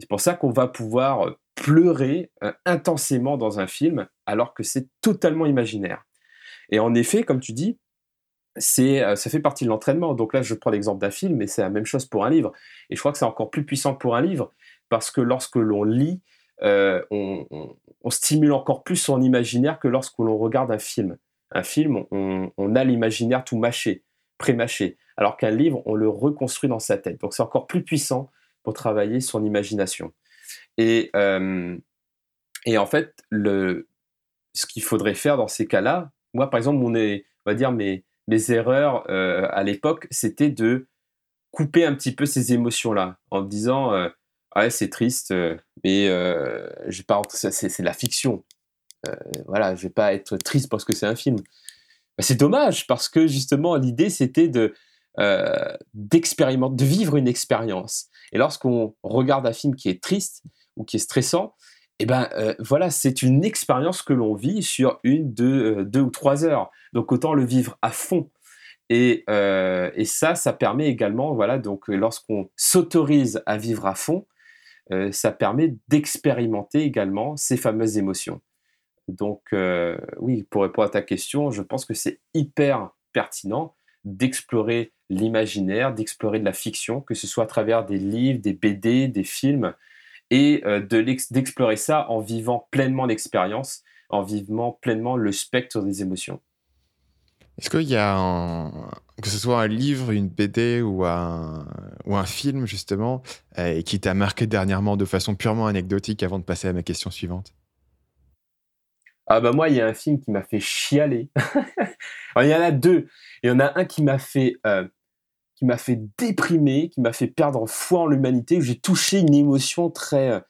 C'est pour ça qu'on va pouvoir pleurer euh, intensément dans un film alors que c'est totalement imaginaire. Et en effet, comme tu dis, c'est, euh, ça fait partie de l'entraînement. Donc là, je prends l'exemple d'un film, mais c'est la même chose pour un livre. Et je crois que c'est encore plus puissant pour un livre parce que lorsque l'on lit, euh, on, on- on stimule encore plus son imaginaire que lorsque l'on regarde un film. Un film, on, on a l'imaginaire tout mâché, pré-mâché, alors qu'un livre, on le reconstruit dans sa tête. Donc c'est encore plus puissant pour travailler son imagination. Et, euh, et en fait, le, ce qu'il faudrait faire dans ces cas-là, moi par exemple, mon, é- on va dire mes, mes erreurs euh, à l'époque, c'était de couper un petit peu ces émotions-là en me disant euh, ah ouais, c'est triste, euh, mais euh, j'ai pas, c'est, c'est c'est de la fiction. Euh, voilà, je vais pas être triste parce que c'est un film. Bah, c'est dommage parce que justement l'idée c'était de euh, d'expérimenter, de vivre une expérience. Et lorsqu'on regarde un film qui est triste ou qui est stressant, eh ben euh, voilà, c'est une expérience que l'on vit sur une, deux, euh, deux ou trois heures. Donc autant le vivre à fond. Et, euh, et ça, ça permet également, voilà, donc euh, lorsqu'on s'autorise à vivre à fond, euh, ça permet d'expérimenter également ces fameuses émotions. Donc, euh, oui, pour répondre à ta question, je pense que c'est hyper pertinent d'explorer l'imaginaire, d'explorer de la fiction, que ce soit à travers des livres, des B D, des films, et euh, de l'ex- d'explorer ça en vivant pleinement l'expérience, en vivant pleinement le spectre des émotions. Est-ce qu'il y a un... que ce soit un livre, une B D ou un, ou un film, justement, euh, qui t'a marqué dernièrement de façon purement anecdotique avant de passer à ma question suivante? Ah bah moi, il y a un film qui m'a fait chialer. Alors, il y en a deux. Il y en a un qui m'a fait, euh, qui m'a fait déprimer, qui m'a fait perdre foi en l'humanité, où j'ai touché une émotion très... euh,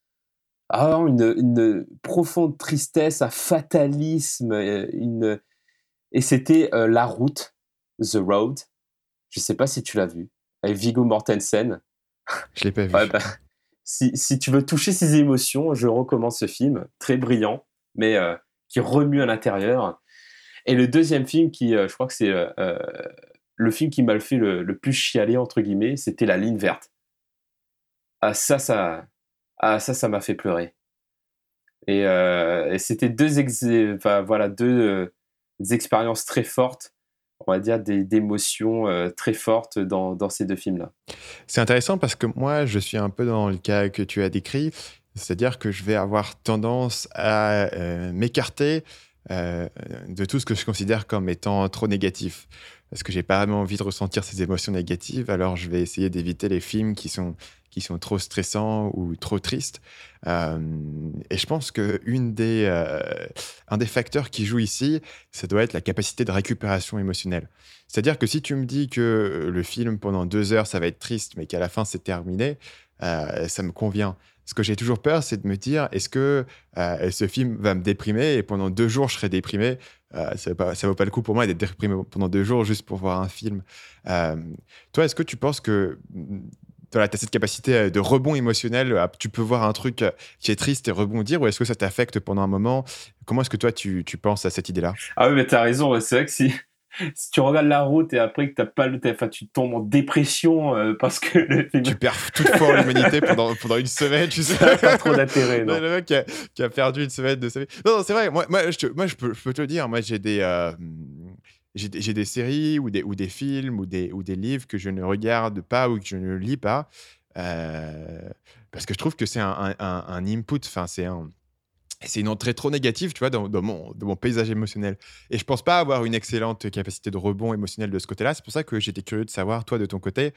ah, une, une profonde tristesse, un fatalisme, euh, une... et c'était euh, La Route, The Road. Je sais pas si tu l'as vu, avec Viggo Mortensen. Je l'ai pas Ouais, vu. bah, si, si tu veux toucher ces émotions, je recommande ce film, très brillant, mais euh, qui remue à l'intérieur. Et le deuxième film, qui, euh, je crois que c'est euh, euh, le film qui m'a le fait le, le plus chialer, entre guillemets, c'était La Ligne verte. Ah, ça, ça, ah, ça, ça m'a fait pleurer. Et, euh, et c'était deux, ex- enfin, voilà, deux euh, expériences très fortes, on va dire des, d'émotions euh, très fortes dans, dans ces deux films-là. C'est intéressant parce que moi, je suis un peu dans le cas que tu as décrit, c'est-à-dire que je vais avoir tendance à euh, m'écarter euh, de tout ce que je considère comme étant trop négatif. Parce que j'ai pas vraiment envie de ressentir ces émotions négatives, alors je vais essayer d'éviter les films qui sont, qui sont trop stressants ou trop tristes. Euh, et je pense que une des, euh, un des facteurs qui joue ici, ça doit être la capacité de récupération émotionnelle. C'est-à-dire que si tu me dis que le film, pendant deux heures, ça va être triste, mais qu'à la fin, c'est terminé, euh, ça me convient. Ce que j'ai toujours peur, c'est de me dire, est-ce que euh, ce film va me déprimer et pendant deux jours, je serai déprimé. Euh, ça ne vaut pas le coup pour moi d'être déprimé pendant deux jours juste pour voir un film. Euh, Toi, est-ce que tu penses que tu as cette capacité euh, de rebond émotionnel, euh, tu peux voir un truc euh, qui est triste et rebondir, ou est-ce que ça t'affecte pendant un moment? Comment est-ce que toi, tu, tu penses à cette idée-là? Ah oui, mais t'as raison, ouais, c'est vrai que si, si tu regardes La Route et après que t'as pas le, t'as- enfin, tu tombes en dépression euh, parce que le film Tu perds toute foi en l'humanité pendant, pendant une semaine, tu sais. n'a pas trop d'intérêt, Le non. le mec qui a, qui a perdu une semaine de sa vie. Non, non, c'est vrai. Moi, moi, je, te- moi, je peux, je peux te le dire. Moi, j'ai des, euh, j'ai des, j'ai des séries ou des, ou des films ou des, ou des livres que je ne regarde pas ou que je ne lis pas euh, parce que je trouve que c'est un, un, un- un input. Enfin, c'est un, c'est une entrée trop négative, tu vois, dans, dans mon, dans mon paysage émotionnel. Et je pense pas avoir une excellente capacité de rebond émotionnel de ce côté-là. C'est pour ça que j'étais curieux de savoir, toi, de ton côté.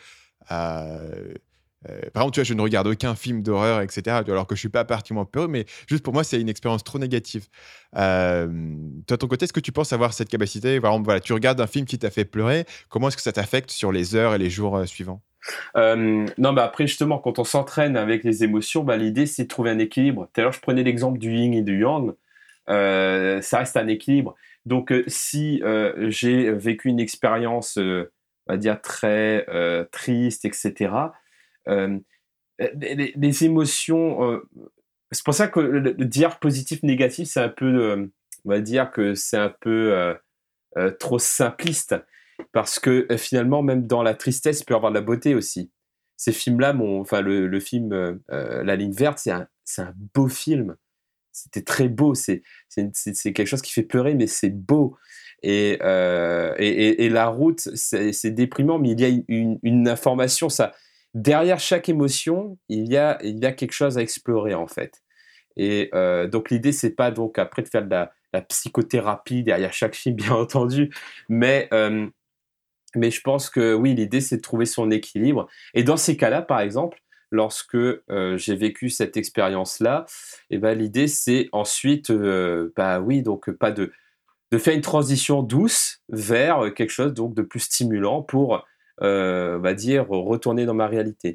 euh, euh, Par exemple, tu vois, je ne regarde aucun film d'horreur, et cetera. Alors que je suis pas particulièrement peureux, mais juste pour moi, c'est une expérience trop négative. Euh, Toi, de ton côté, est-ce que tu penses avoir cette capacité? Par exemple, voilà, tu regardes un film qui t'a fait pleurer. Comment est-ce que ça t'affecte sur les heures et les jours euh, suivants? Euh, non, bah après, justement, quand on s'entraîne avec les émotions, bah, l'idée, c'est de trouver un équilibre. Tout à l'heure, je prenais l'exemple du yin et du yang. Euh, ça reste un équilibre. Donc, euh, si euh, j'ai vécu une expérience, euh, on va dire, très euh, triste, et cetera, euh, les, les- les émotions... euh, c'est pour ça que le, le dire positif, négatif, c'est un peu... euh, on va dire que c'est un peu euh, euh, trop simpliste. Parce que euh, finalement, même dans la tristesse, il peut y avoir de la beauté aussi. ces films-là, mon, enfin le, le film euh, euh, La Ligne Verte, c'est un, c'est un beau film. C'était très beau. C'est, c'est, c'est, c'est quelque chose qui fait pleurer, mais c'est beau. Et, euh, et, et, et La Route, c'est, c'est déprimant, mais il y a une, une, une information. Ça, derrière chaque émotion, il y a, il y a quelque chose à explorer en fait. Et euh, donc l'idée, c'est pas donc après de faire de la, la psychothérapie derrière chaque film, bien entendu, mais euh, mais je pense que oui, l'idée, c'est de trouver son équilibre. Et dans ces cas-là, par exemple, lorsque euh, j'ai vécu cette expérience-là, eh ben, l'idée, c'est ensuite, euh, bah oui, donc pas de, de faire une transition douce vers quelque chose donc de plus stimulant pour, euh, on va dire, retourner dans ma réalité.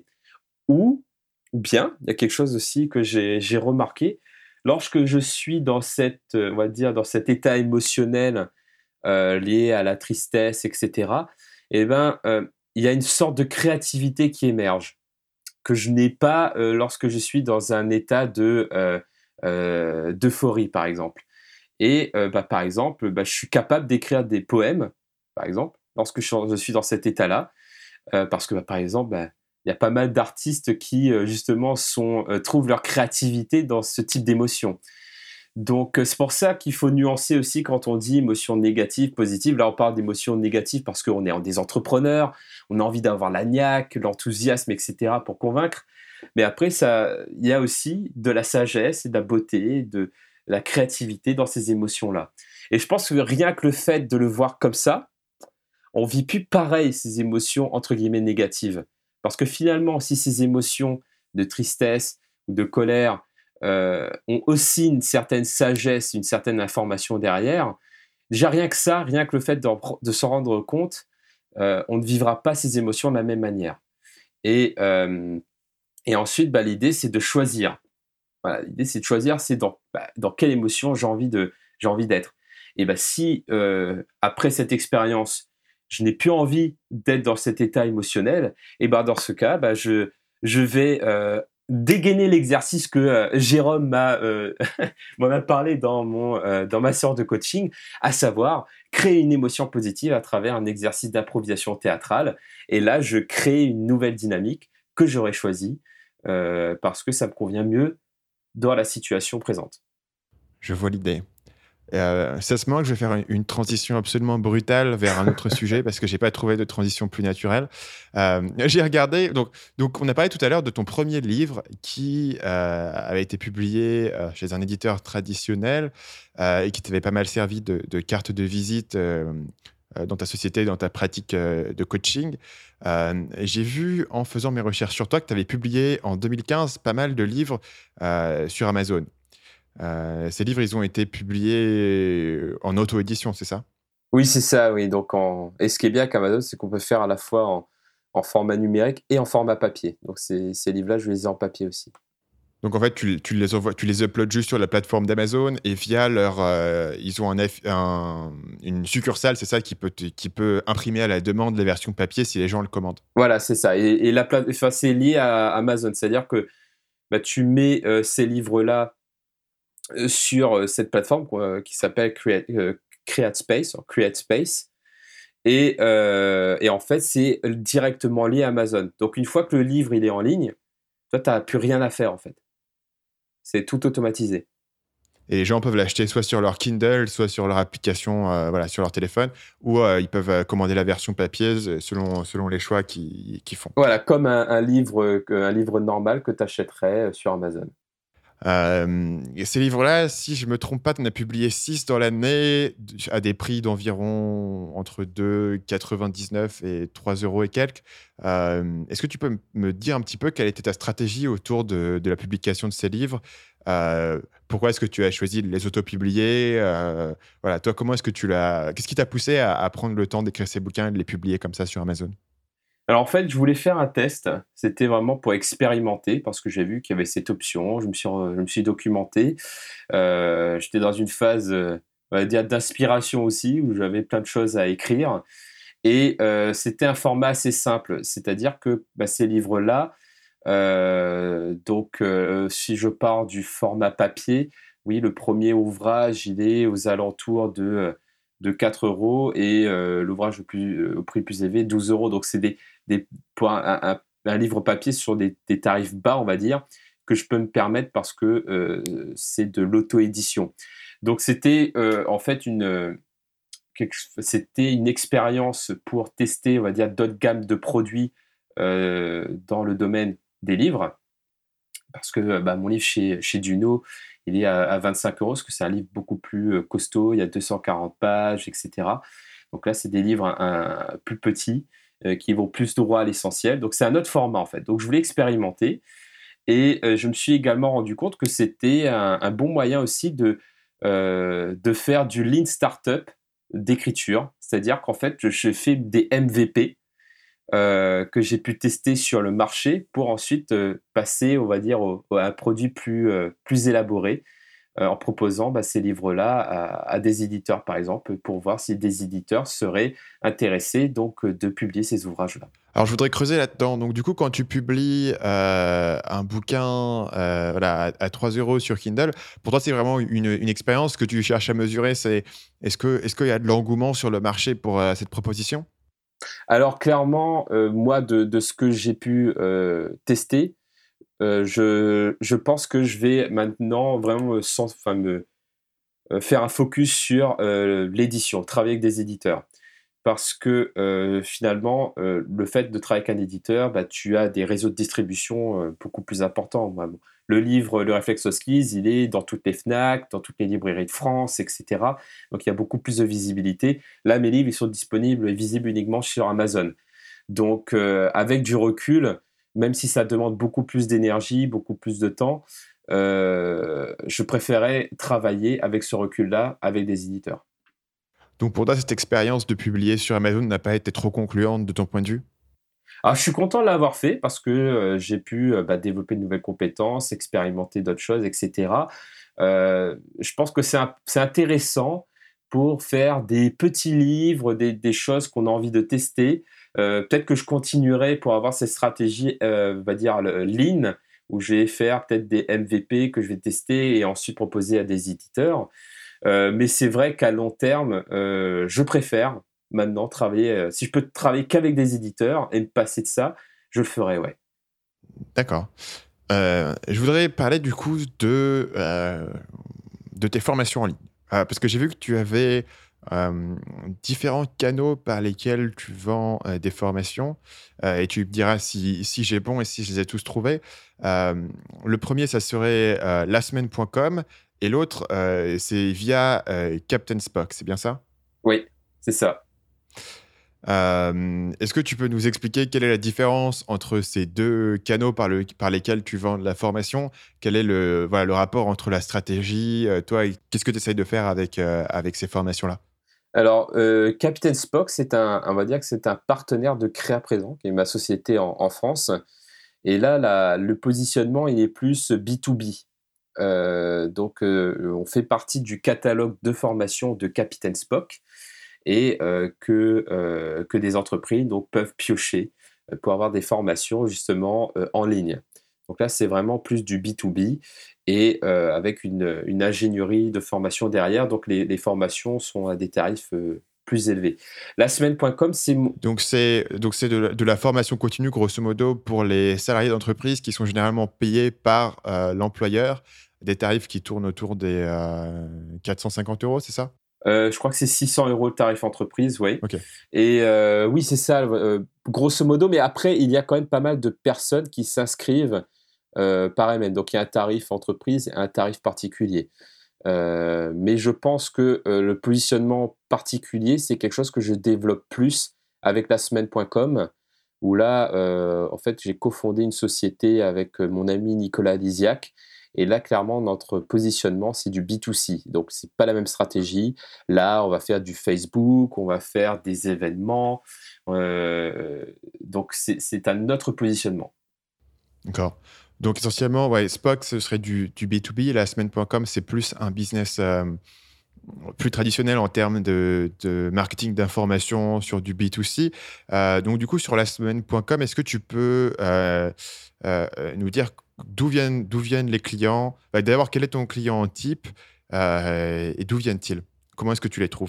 Ou bien, il y a quelque chose aussi que j'ai, j'ai remarqué, lorsque je suis dans cette, on va dire, dans cet état émotionnel euh, lié à la tristesse, et cetera, eh ben, euh, il y a une sorte de créativité qui émerge, que je n'ai pas euh, lorsque je suis dans un état de, euh, euh, d'euphorie, par exemple. Et euh, bah, par exemple, bah, je suis capable d'écrire des poèmes, par exemple, lorsque je, je suis dans cet état-là, euh, parce que, bah, par exemple, bah, il y a pas mal d'artistes qui, euh, justement, sont, euh, trouvent leur créativité dans ce type d'émotion. Donc, euh, c'est pour ça qu'il faut nuancer aussi quand on dit émotions négatives, positives. Là, on parle d'émotions négatives parce qu'on est des entrepreneurs, on a envie d'avoir la niaque, l'enthousiasme, et cetera pour convaincre. Mais après, ça, il y a aussi de la sagesse et de la beauté, de la créativité dans ces émotions-là. Et je pense que rien que le fait de le voir comme ça, on vit plus pareil ces émotions entre guillemets négatives. Parce que finalement, si ces émotions de tristesse ou de colère euh, ont aussi une certaine sagesse, une certaine information derrière, déjà rien que ça, rien que le fait d'en- de s'en rendre compte, euh, on ne vivra pas ces émotions de la même manière. Et, euh, et ensuite, bah, l'idée, c'est de choisir. Voilà, l'idée, c'est de choisir, c'est dans, bah, dans quelle émotion j'ai envie de, j'ai envie d'être. Et bah, si, euh, après cette expérience, je n'ai plus envie d'être dans cet état émotionnel, et bah, dans ce cas, bah, je, je vais euh, dégainer l'exercice que euh, Jérôme m'a, euh, m'en a parlé dans, mon, euh, dans ma séance de coaching, à savoir créer une émotion positive à travers un exercice d'improvisation théâtrale. Et là, je crée une nouvelle dynamique que j'aurais choisie euh, parce que ça me convient mieux dans la situation présente. Je vois l'idée. Euh, c'est à ce moment que je vais faire une, une transition absolument brutale vers un autre sujet parce que j'ai pas trouvé de transition plus naturelle. Euh, j'ai regardé, donc, donc on a parlé tout à l'heure de ton premier livre qui euh, avait été publié euh, chez un éditeur traditionnel euh, et qui t'avait pas mal servi de, de carte de visite euh, euh, dans ta société, dans ta pratique euh, de coaching. Euh, et j'ai vu en faisant mes recherches sur toi que tu avais publié en deux mille quinze pas mal de livres euh, sur Amazon. Euh, ces livres, ils ont été publiés en auto-édition, c'est ça? Oui, c'est ça, oui. Donc, en... Et ce qui est bien avec Amazon, c'est qu'on peut faire à la fois en, en format numérique et en format papier. Donc, ces, ces livres-là, je les ai en papier aussi. Donc en fait, tu, tu les envoies, tu les uploads juste sur la plateforme d'Amazon et via leur, euh, ils ont un, F- un- une succursale, c'est ça, qui peut, te- qui peut imprimer à la demande les versions papier si les gens le commandent. Voilà, c'est ça. Et, et la plate... enfin, c'est lié à Amazon. C'est-à-dire que bah, tu mets euh, ces livres-là euh, sur euh, cette plateforme quoi, qui s'appelle Create, euh, CreateSpace, ou CreateSpace. Et, euh, et en fait, c'est directement lié à Amazon. Donc, une fois que le livre il est en ligne, toi, tu n'as plus rien à faire, en fait. C'est tout automatisé. Et les gens peuvent l'acheter soit sur leur Kindle, soit sur leur application, euh, voilà, sur leur téléphone, ou euh, ils peuvent euh, commander la version papier euh, selon, selon les choix qu'ils qu'ils font. Voilà, comme un, un livre, euh, que- un livre normal que tu achèterais sur Amazon. Euh, et ces livres-là, si je me trompe pas, tu en as publié six dans l'année à des prix d'environ entre deux euros quatre-vingt-dix-neuf et trois euros et quelques. Euh, est-ce que tu peux m- me dire un petit peu quelle était ta stratégie autour de, de la publication de ces livres? Euh, Pourquoi est-ce que tu as choisi de les auto-publier? Euh, voilà, toi, comment est-ce que tu l'as... Qu'est-ce qui t'a poussé à, à prendre le temps d'écrire ces bouquins et de les publier comme ça sur Amazon? Alors en fait, je voulais faire un test. C'était vraiment pour expérimenter parce que j'ai vu qu'il y avait cette option. Je me suis, re- je me suis documenté. Euh, j'étais dans une phase, euh, on va dire, d'inspiration aussi où j'avais plein de choses à écrire. Et euh, c'était un format assez simple. C'est-à-dire que bah, ces livres-là, euh, donc euh, si je pars du format papier, oui, le premier ouvrage, il est aux alentours de, euh, de quatre euros et euh, l'ouvrage le plus, euh, au prix le plus élevé, douze euros. Donc c'est des, des, pour un, un- un livre papier sur des, des tarifs bas, on va dire, que je peux me permettre parce que euh, c'est de l'auto-édition. Donc c'était euh, en fait une, quelque, c'était une expérience pour tester, on va dire, d'autres gammes de produits euh, dans le domaine des livres. Parce que bah, mon livre chez, chez Duno, il est à, à vingt-cinq euros, parce que c'est un livre beaucoup plus costaud, il y a deux cent quarante pages, et cetera. Donc là, c'est des livres un, un, plus petits, euh, qui vont plus droit à l'essentiel. Donc c'est un autre format, en fait. Donc je voulais expérimenter. Et euh, je me suis également rendu compte que c'était un, un bon moyen aussi de, euh, de faire du lean startup d'écriture. C'est-à-dire qu'en fait, je, je fais des M V P euh, que j'ai pu tester sur le marché pour ensuite euh, passer, on va dire, au, à un produit plus, euh, plus élaboré euh, en proposant bah, ces livres-là à, à des éditeurs, par exemple, pour voir si des éditeurs seraient intéressés donc, euh, de publier ces ouvrages-là. Alors, je voudrais creuser là-dedans. Donc, du coup, quand tu publies euh, un bouquin euh, voilà, à, à trois euros sur Kindle, pour toi, c'est vraiment une, une expérience que tu cherches à mesurer. C'est, est-ce que, est-ce qu'il y a de l'engouement sur le marché pour euh, cette proposition ? Alors, clairement, euh, moi, de, de ce que j'ai pu euh, tester, euh, je, je pense que je vais maintenant vraiment sans, enfin, me, euh, faire un focus sur euh, l'édition, travailler avec des éditeurs. Parce que euh, finalement, euh, le fait de travailler avec un éditeur, bah, tu as des réseaux de distribution euh, beaucoup plus importants. Bah, bon, le livre Le Réflexe Soft Skills, il est dans toutes les Fnac, dans toutes les librairies de France, et cetera. Donc il y a beaucoup plus de visibilité. Là, mes livres, ils sont disponibles et visibles uniquement sur Amazon. Donc euh, avec du recul, même si ça demande beaucoup plus d'énergie, beaucoup plus de temps, euh, je préférais travailler avec ce recul-là, avec des éditeurs. Donc, pour toi, cette expérience de publier sur Amazon n'a pas été trop concluante de ton point de vue ? Alors, je suis content de l'avoir fait parce que euh, j'ai pu euh, bah, développer de nouvelles compétences, expérimenter d'autres choses, et cetera. Euh, je pense que c'est, un- c'est intéressant pour faire des petits livres, des, des choses qu'on a envie de tester. Euh, peut-être que je continuerai pour avoir cette stratégie, euh, on va dire, le- lean, où je vais faire peut-être des M V P que je vais tester et ensuite proposer à des éditeurs. Euh, mais c'est vrai qu'à long terme, euh, je préfère maintenant travailler. Euh, si je peux travailler qu'avec des éditeurs et me passer de ça, je le ferai, ouais. D'accord. Euh, je voudrais parler du coup de, euh, de tes formations en ligne. Euh, parce que j'ai vu que tu avais euh, différents canaux par lesquels tu vends euh, des formations. Euh, et tu me diras si, si j'ai bon et si je les ai tous trouvés. Euh, le premier, ça serait euh, lasemaine point com et l'autre, euh, c'est via euh, Captain Spock. C'est bien ça ? Oui, c'est ça. Euh, est-ce que tu peux nous expliquer quelle est la différence entre ces deux canaux par, le, par lesquels tu vends de la formation ? Quel est le, voilà, le rapport entre la stratégie, euh, toi, et qu'est-ce que tu essayes de faire avec, euh, avec ces formations-là ? Alors, euh, Captain Spock, c'est un, on va dire que c'est un partenaire de Créa Présent, qui est ma société en, en France. Et là, la- le positionnement, il est plus B deux B. Euh, donc, euh, on fait partie du catalogue de formation de Captain Spock et euh, que, euh, que des entreprises donc, peuvent piocher euh, pour avoir des formations justement euh, en ligne. Donc là, c'est vraiment plus du B deux B et euh, avec une, une ingénierie de formation derrière. Donc les, les formations sont à des tarifs euh, plus élevés. La semaine point com, c'est... Mo- Donc, c'est, donc c'est de, la- de la formation continue, grosso modo, pour les salariés d'entreprise qui sont généralement payés par euh, l'employeur, des tarifs qui tournent autour des euh, quatre cent cinquante euros, c'est ça ? euh, je crois que c'est six cents euros le tarif entreprise, oui. Ok. Et euh, oui, c'est ça, euh, grosso modo. Mais après, il y a quand même pas mal de personnes qui s'inscrivent euh, par email. Donc, il y a un tarif entreprise et un tarif particulier. Euh, mais je pense que euh, le positionnement particulier, c'est quelque chose que je développe plus avec la semaine point com, où là, euh, en fait, j'ai cofondé une société avec euh, mon ami Nicolas Lisiac. Et là, clairement, notre positionnement, c'est du B deux C. Donc, c'est pas la même stratégie. Là, on va faire du Facebook, on va faire des événements. Euh, donc, c'est, c'est un autre positionnement. D'accord. Donc, essentiellement, ouais, Spock, ce serait du, du B deux B. Et la semaine point com, c'est plus un business euh, plus traditionnel en termes de, de marketing d'information sur du B deux C. Euh, donc, du coup, sur la semaine point com, est-ce que tu peux euh, euh, nous dire d'où viennent, d'où viennent les clients ? Bah, d'abord, quel est ton client type euh, et d'où viennent-ils ? Comment est-ce que tu les trouves ?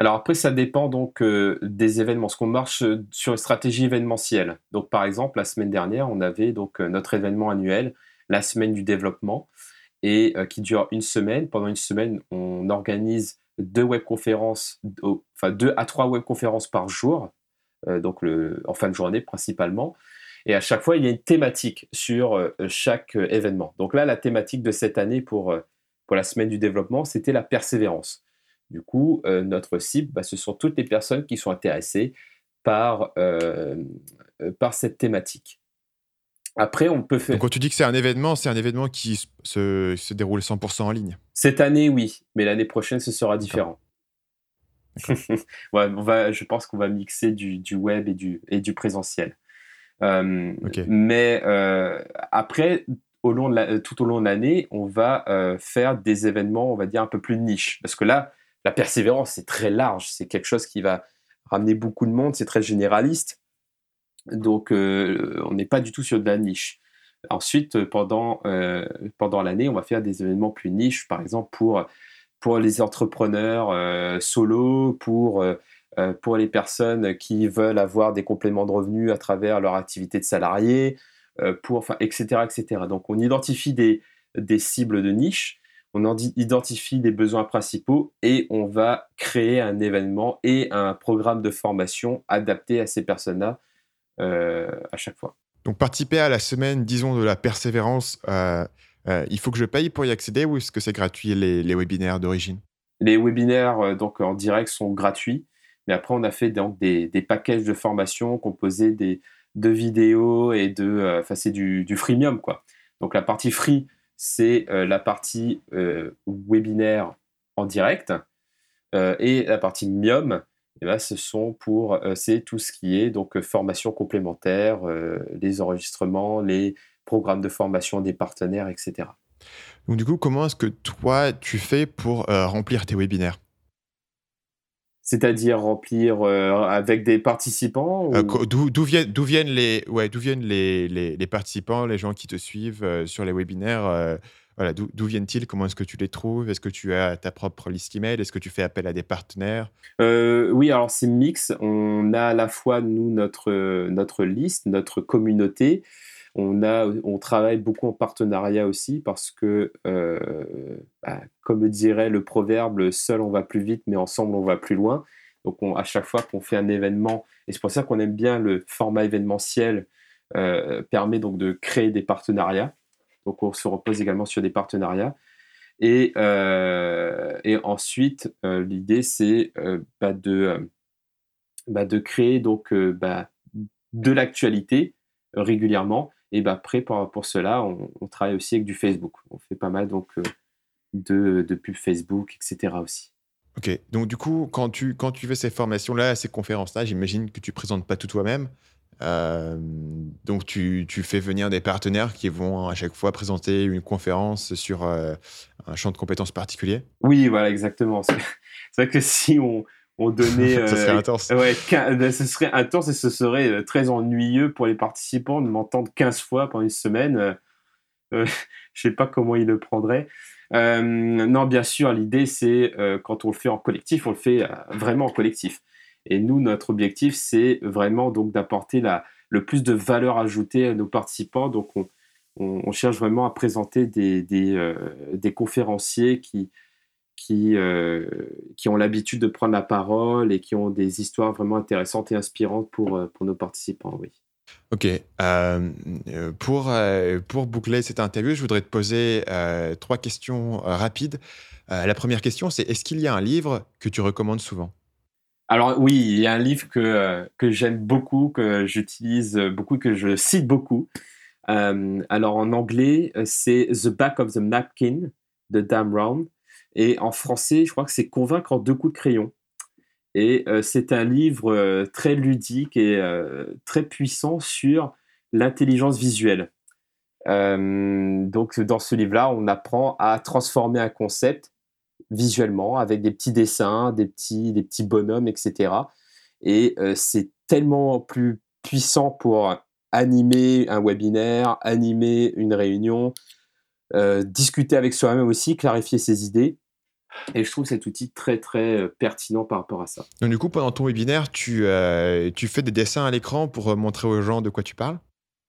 Alors après, ça dépend donc euh, des événements. Ce qu'on marche euh, sur une stratégie événementielle. Donc par exemple, la semaine dernière, on avait donc euh, notre événement annuel, la semaine du développement, et euh, qui dure une semaine. Pendant une semaine, on organise deux webconférences, au- enfin deux à trois webconférences par jour, euh, donc le, en fin de journée principalement. Et à chaque fois, il y a une thématique sur euh, chaque euh, événement. Donc là, la thématique de cette année pour, euh, pour la semaine du développement, c'était la persévérance. Du coup, euh, notre cible, bah, ce sont toutes les personnes qui sont intéressées par, euh, euh, par cette thématique. Après, on peut Donc faire... quand tu dis que c'est un événement, c'est un événement qui s- se, se déroule cent pour cent en ligne. Cette année, oui, mais l'année prochaine, ce sera D'accord, différent. d'accord. Ouais, on va, je pense qu'on va mixer du, du web et du, et du présentiel. Euh, Ok. mais euh, après, au long de la- tout au long de l'année, on va euh, faire des événements, on va dire, un peu plus niche. Parce que là, la persévérance, c'est très large. C'est quelque chose qui va ramener beaucoup de monde. C'est très généraliste. Donc, euh, on n'est pas du tout sur de la niche. Ensuite, pendant, euh, pendant l'année, on va faire des événements plus niches, par exemple pour pour les entrepreneurs euh, solo, pour, euh, euh, pour les personnes qui veulent avoir des compléments de revenus à travers leur activité de salarié, euh, pour, enfin, et cetera, et cetera. Donc, on identifie des, des cibles de niche, on en dit- identifie des besoins principaux et on va créer un événement et un programme de formation adapté à ces personnes-là euh, à chaque fois. Donc participer à la semaine, disons, de la persévérance, euh, euh, il faut que je paye pour y accéder ou est-ce que c'est gratuit les, les webinaires d'origine? Les webinaires euh, donc en direct sont gratuits, mais après on a fait donc des, des packages de formation composés des, de vidéos et de, euh, enfin c'est du, du freemium quoi. Donc la partie free, c'est euh, la partie euh, webinaire en direct euh, et la partie mium, eh ben, ce sont pour euh, c'est tout ce qui est donc euh, formation complémentaire, euh, les enregistrements, les programmes de formation des partenaires, et cetera. Donc du coup, comment est-ce que toi, tu fais pour euh, remplir tes webinaires? C'est-à-dire remplir euh, avec des participants Euh, ou co- D'où d'où viennent, d'où viennent les, ouais, d'où viennent les, les, les participants, les gens qui te suivent euh, sur les webinaires euh, voilà, d'où d'où viennent-ils? Comment est-ce que tu les trouves? Est-ce que tu as ta propre liste email? Est-ce que tu fais appel à des partenaires? Euh, oui, alors c'est mix. On a à la fois, nous, notre, euh, notre liste, notre communauté. On a, on travaille beaucoup en partenariat aussi parce que, euh, bah, comme dirait le proverbe, seul on va plus vite, mais ensemble on va plus loin. Donc on- à chaque fois qu'on fait un événement, et c'est pour ça qu'on aime bien le format événementiel, euh, permet donc de créer des partenariats. Donc on se repose également sur des partenariats. Et, euh, et ensuite, euh, l'idée, c'est euh, bah, de, euh, bah, de créer donc, euh, bah, de l'actualité euh, régulièrement. Et bah, après, pour, pour cela, on, on travaille aussi avec du Facebook. On fait pas mal donc, euh, de, de pubs Facebook, et cetera aussi. Ok, donc du coup, quand tu, quand tu fais ces formations-là, ces conférences-là, j'imagine que tu présentes pas tout toi-même. Euh, donc tu, tu fais venir des partenaires qui vont à chaque fois présenter une conférence sur euh, un champ de compétences particulier. Oui, voilà, exactement. C'est c'est vrai que si on, on donnait... Ça serait euh, intense. ouais, quin- ben, ce serait intense et ce serait euh, très ennuyeux pour les participants de m'entendre quinze fois pendant une semaine. Euh, Euh, je sais pas comment il le prendrait. Euh, non, bien sûr, l'idée, c'est euh, quand on le fait en collectif, on le fait euh, vraiment en collectif. Et nous, notre objectif, c'est vraiment donc d'apporter la, le plus de valeur ajoutée à nos participants. Donc, on, on, on cherche vraiment à présenter des, des, euh, des conférenciers qui, qui, euh, qui ont l'habitude de prendre la parole et qui ont des histoires vraiment intéressantes et inspirantes pour, euh, pour nos participants, oui. Ok. Euh, euh, pour, euh, pour boucler cette interview, je voudrais te poser euh, trois questions euh, rapides. Euh, la première question, c'est est-ce qu'il y a un livre que tu recommandes souvent? Alors oui, il y a un livre que, euh, que j'aime beaucoup, que j'utilise beaucoup, que je cite beaucoup. Euh, alors en anglais, euh, c'est The Back of the Napkin de Dan Brown. Et en français, je crois que c'est Convaincre en deux coups de crayon. Et euh, c'est un livre euh, très ludique et euh, très puissant sur l'intelligence visuelle. Euh, donc dans ce livre-là, on apprend à transformer un concept visuellement avec des petits dessins, des petits, des petits bonhommes, et cetera. Et euh, c'est tellement plus puissant pour animer un webinaire, animer une réunion, euh, discuter avec soi-même aussi, clarifier ses idées. Et je trouve cet outil très, très euh, pertinent par rapport à ça. Donc, du coup, pendant ton webinaire, tu, euh, tu fais des dessins à l'écran pour euh, montrer aux gens de quoi tu parles?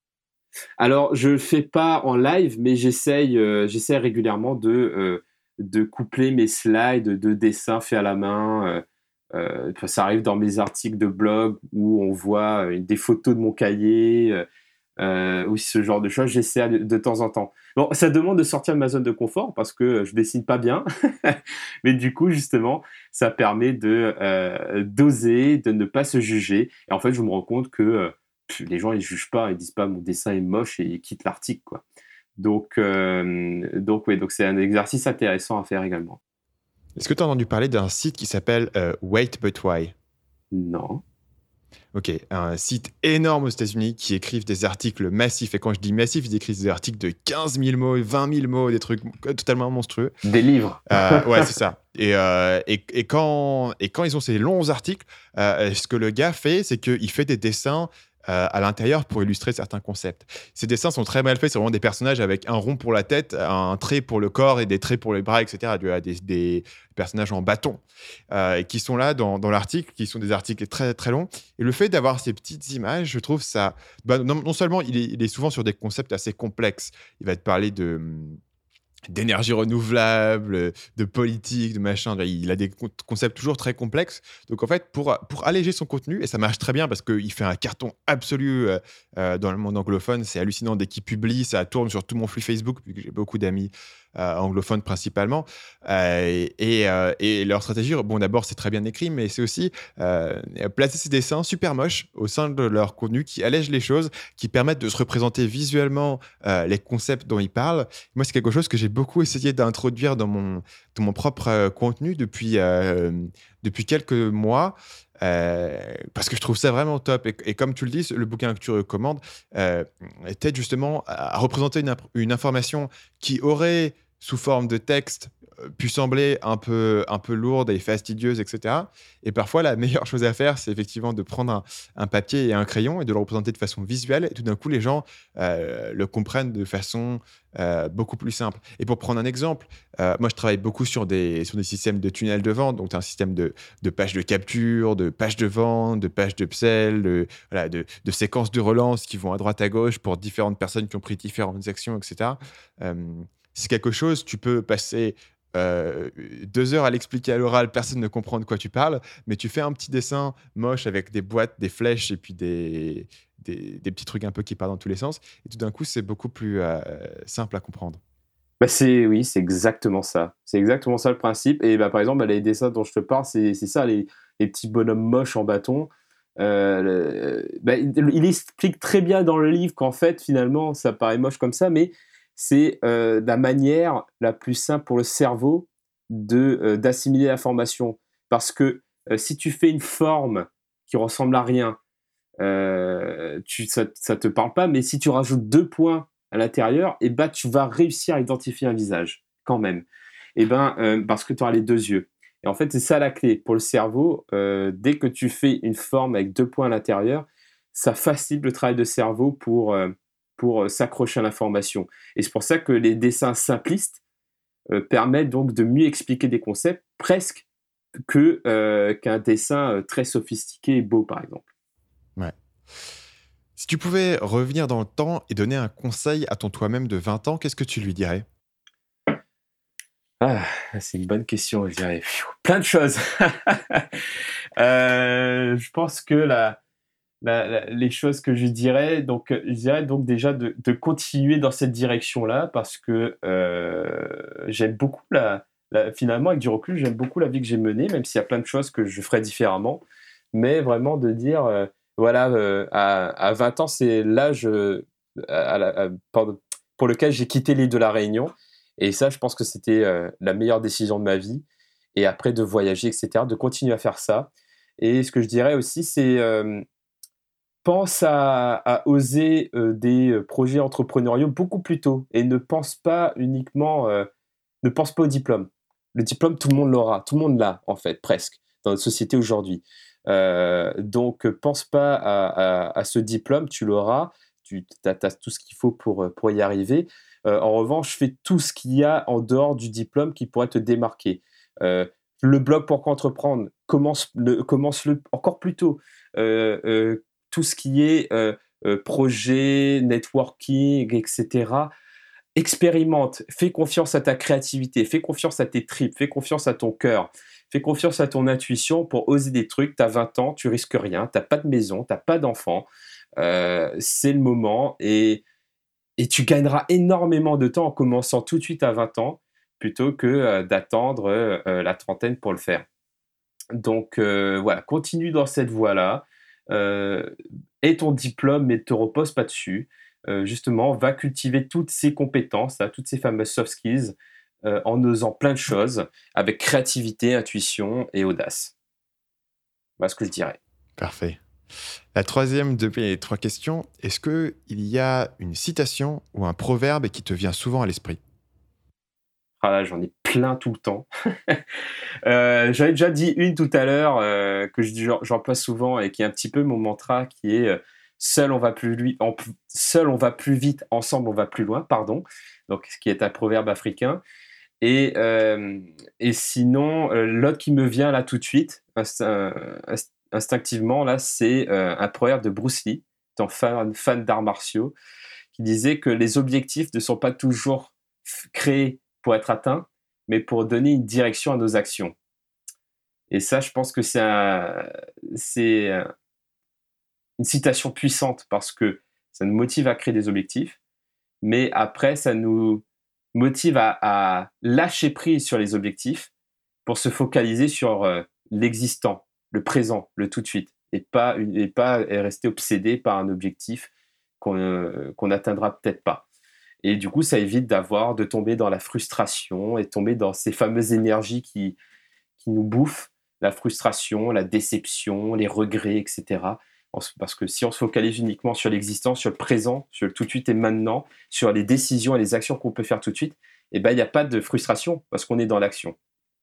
Alors, je le fais pas en live, mais j'essaye, euh, j'essaye régulièrement de, euh, de coupler mes slides de dessins faits à la main. euh, euh, enfin, ça arrive dans mes articles de blog où on voit euh, des photos de mon cahier euh, euh, ou ce genre de choses. J'essaie de, de temps en temps. Bon, ça demande de sortir de ma zone de confort parce que je dessine pas bien, mais du coup, justement, ça permet de euh, d'oser, de ne pas se juger. Et en fait, je me rends compte que euh, pff, les gens ils jugent pas, ils disent pas mon dessin est moche et ils quittent l'article, quoi. Donc, euh, donc oui, donc c'est un exercice intéressant à faire également. Est-ce que tu as entendu parler d'un site qui s'appelle euh, Wait But Why? Non. Ok, un site énorme aux États-Unis qui écrivent des articles massifs. Et quand je dis massifs, ils écrivent des articles de quinze mille mots, vingt mille mots, des trucs totalement monstrueux. Des livres. Euh, ouais, c'est ça. Et, euh, et, et, quand, et quand ils ont ces longs articles, euh, ce que le gars fait, c'est qu'il fait des dessins euh, à l'intérieur pour illustrer certains concepts. Ces dessins sont très mal faits. C'est vraiment des personnages avec un rond pour la tête, un trait pour le corps et des traits pour les bras, et cetera. Des, des personnages en bâton euh, et qui sont là dans, dans l'article, qui sont des articles très, très longs. Et le fait d'avoir ces petites images, je trouve ça... Bah, non, non seulement il est, il est souvent sur des concepts assez complexes. Il va te parler de... d'énergie renouvelable, de politique, de machin. Il a des concepts toujours très complexes. Donc, en fait, pour, pour alléger son contenu, et ça marche très bien parce qu'il fait un carton absolu euh, euh, dans le monde anglophone, c'est hallucinant. Dès qu'il publie, ça tourne sur tout mon flux Facebook, vu que j'ai beaucoup d'amis euh, anglophones principalement. Euh, et, euh, et leur stratégie, bon, d'abord, c'est très bien écrit, mais c'est aussi euh, placer ces dessins super moches au sein de leur contenu qui allègent les choses, qui permettent de se représenter visuellement euh, les concepts dont ils parlent. Moi, c'est quelque chose que j'ai beaucoup essayé d'introduire dans mon, dans mon propre euh, contenu depuis, euh, depuis quelques mois. Euh, parce que je trouve ça vraiment top. Et, et comme tu le dis, le bouquin que tu recommandes euh, t'aide justement à, à représenter une, une information qui aurait, sous forme de texte, pu sembler un peu, un peu lourde et fastidieuse, et cetera. Et parfois, la meilleure chose à faire, c'est effectivement de prendre un, un papier et un crayon et de le représenter de façon visuelle. Et tout d'un coup, les gens euh, le comprennent de façon euh, beaucoup plus simple. Et pour prendre un exemple, euh, moi, je travaille beaucoup sur des, sur des systèmes de tunnels de vente. Donc, tu as un système de, de pages de capture, de pages de vente, de pages de upsell, de, voilà, de, de séquences de relance qui vont à droite à gauche pour différentes personnes qui ont pris différentes actions, et cetera. Euh, c'est quelque chose, tu peux passer euh, deux heures à l'expliquer à l'oral, personne ne comprend de quoi tu parles, mais tu fais un petit dessin moche avec des boîtes, des flèches et puis des, des, des petits trucs un peu qui partent dans tous les sens. Et tout d'un coup, c'est beaucoup plus euh, simple à comprendre. Bah c'est, oui, c'est exactement ça. C'est exactement ça le principe. Et bah, par exemple, bah, les dessins dont je te parle, c'est, c'est ça, les, les petits bonhommes moches en bâton. Euh, le- bah, il, il explique très bien dans le livre qu'en fait, finalement, ça paraît moche comme ça, mais c'est euh, la manière la plus simple pour le cerveau de, euh, d'assimiler l'information. Parce que euh, si tu fais une forme qui ressemble à rien, euh, tu, ça, ça te parle pas, mais si tu rajoutes deux points à l'intérieur, et ben tu vas réussir à identifier un visage quand même. Et ben euh, parce que tu auras les deux yeux. Et en fait, c'est ça la clé pour le cerveau. Euh, dès que tu fais une forme avec deux points à l'intérieur, ça facilite le travail de cerveau pour euh, pour euh, s'accrocher à l'information. Et c'est pour ça que les dessins simplistes euh, permettent donc de mieux expliquer des concepts presque que euh, qu'un dessin euh, très sophistiqué et beau, par exemple. Ouais. Si tu pouvais revenir dans le temps et donner un conseil à ton toi-même de vingt ans, qu'est-ce que tu lui dirais? Ah, c'est une bonne question, je dirais. Pfiou, plein de choses. Euh, je pense que la, la- la- les choses que je dirais, donc, euh, je dirais donc déjà de, de continuer dans cette direction-là parce que euh, j'aime beaucoup la, la- finalement, avec du recul, j'aime beaucoup la vie que j'ai menée, même s'il y a plein de choses que je ferais différemment. Mais vraiment de dire, euh, voilà, euh, à, à vingt ans, c'est l'âge euh, à- à la- à- pardon, pour lequel j'ai quitté l'île de la Réunion. Et ça, je pense que c'était euh, la meilleure décision de ma vie. Et après, de voyager, et cetera, de continuer à faire ça. Et ce que je dirais aussi, c'est euh, pense à, à oser euh, des euh, projets entrepreneuriaux beaucoup plus tôt et ne pense pas uniquement, euh, ne pense pas au diplôme. Le diplôme, tout le monde l'aura, tout le monde l'a en fait, presque, dans notre société aujourd'hui. Euh, donc, euh, pense pas à, à- à ce diplôme, tu l'auras, tu as, tout ce qu'il faut pour, euh, pour y arriver. Euh, en revanche, fais tout ce qu'il y a en dehors du diplôme qui pourrait te démarquer. Euh, le blog Pourquoi entreprendre, commence le, commence le encore plus tôt. Euh, euh, tout ce qui est euh, euh, projet, networking, et cetera. Expérimente, fais confiance à ta créativité, fais confiance à tes tripes, fais confiance à ton cœur, fais confiance à ton intuition pour oser des trucs. Tu as vingt ans, tu risques rien, tu n'as pas de maison, tu n'as pas d'enfant. Euh, c'est le moment et, et tu gagneras énormément de temps en commençant tout de suite à vingt ans plutôt que euh, d'attendre euh, la trentaine pour le faire. Donc euh, voilà, continue dans cette voie-là. Euh, aie ton diplôme, mais ne te repose pas dessus. Euh, justement, va cultiver toutes ces compétences, là, toutes ces fameuses soft skills, euh, en osant plein de choses, avec créativité, intuition et audace. Voilà ce que je dirais. Parfait. La troisième de mes trois questions, est-ce qu'il y a une citation ou un proverbe qui te vient souvent à l'esprit ? Ah là, j'en ai plein tout le temps. euh, j'en ai déjà dit une tout à l'heure euh, que j'emploie souvent et qui est un petit peu mon mantra, qui est euh, seul on va plus lui, en, seul on va plus vite, ensemble on va plus loin. Pardon. Donc, ce qui est un proverbe africain. Et, euh, et sinon, euh, l'autre qui me vient là tout de suite, inst- inst- instinctivement, là, c'est euh, un proverbe de Bruce Lee, étant fan, fan d'arts martiaux, qui disait que les objectifs ne sont pas toujours f- créés pour être atteints, mais pour donner une direction à nos actions. Et ça, je pense que c'est, un, c'est un, une citation puissante parce que ça nous motive à créer des objectifs, mais après, ça nous motive à, à lâcher prise sur les objectifs pour se focaliser sur euh, l'existant, le présent, le tout de suite, et pas, et pas rester obsédé par un objectif qu'on euh, qu'on n'atteindra peut-être pas. Et du coup, ça évite d'avoir, de tomber dans la frustration et tomber dans ces fameuses énergies qui, qui nous bouffent, la frustration, la déception, les regrets, et cetera. Parce que si on se focalise uniquement sur l'existence, sur le présent, sur le tout de suite et maintenant, sur les décisions et les actions qu'on peut faire tout de suite, eh ben, il n'y a pas de frustration parce qu'on est dans l'action.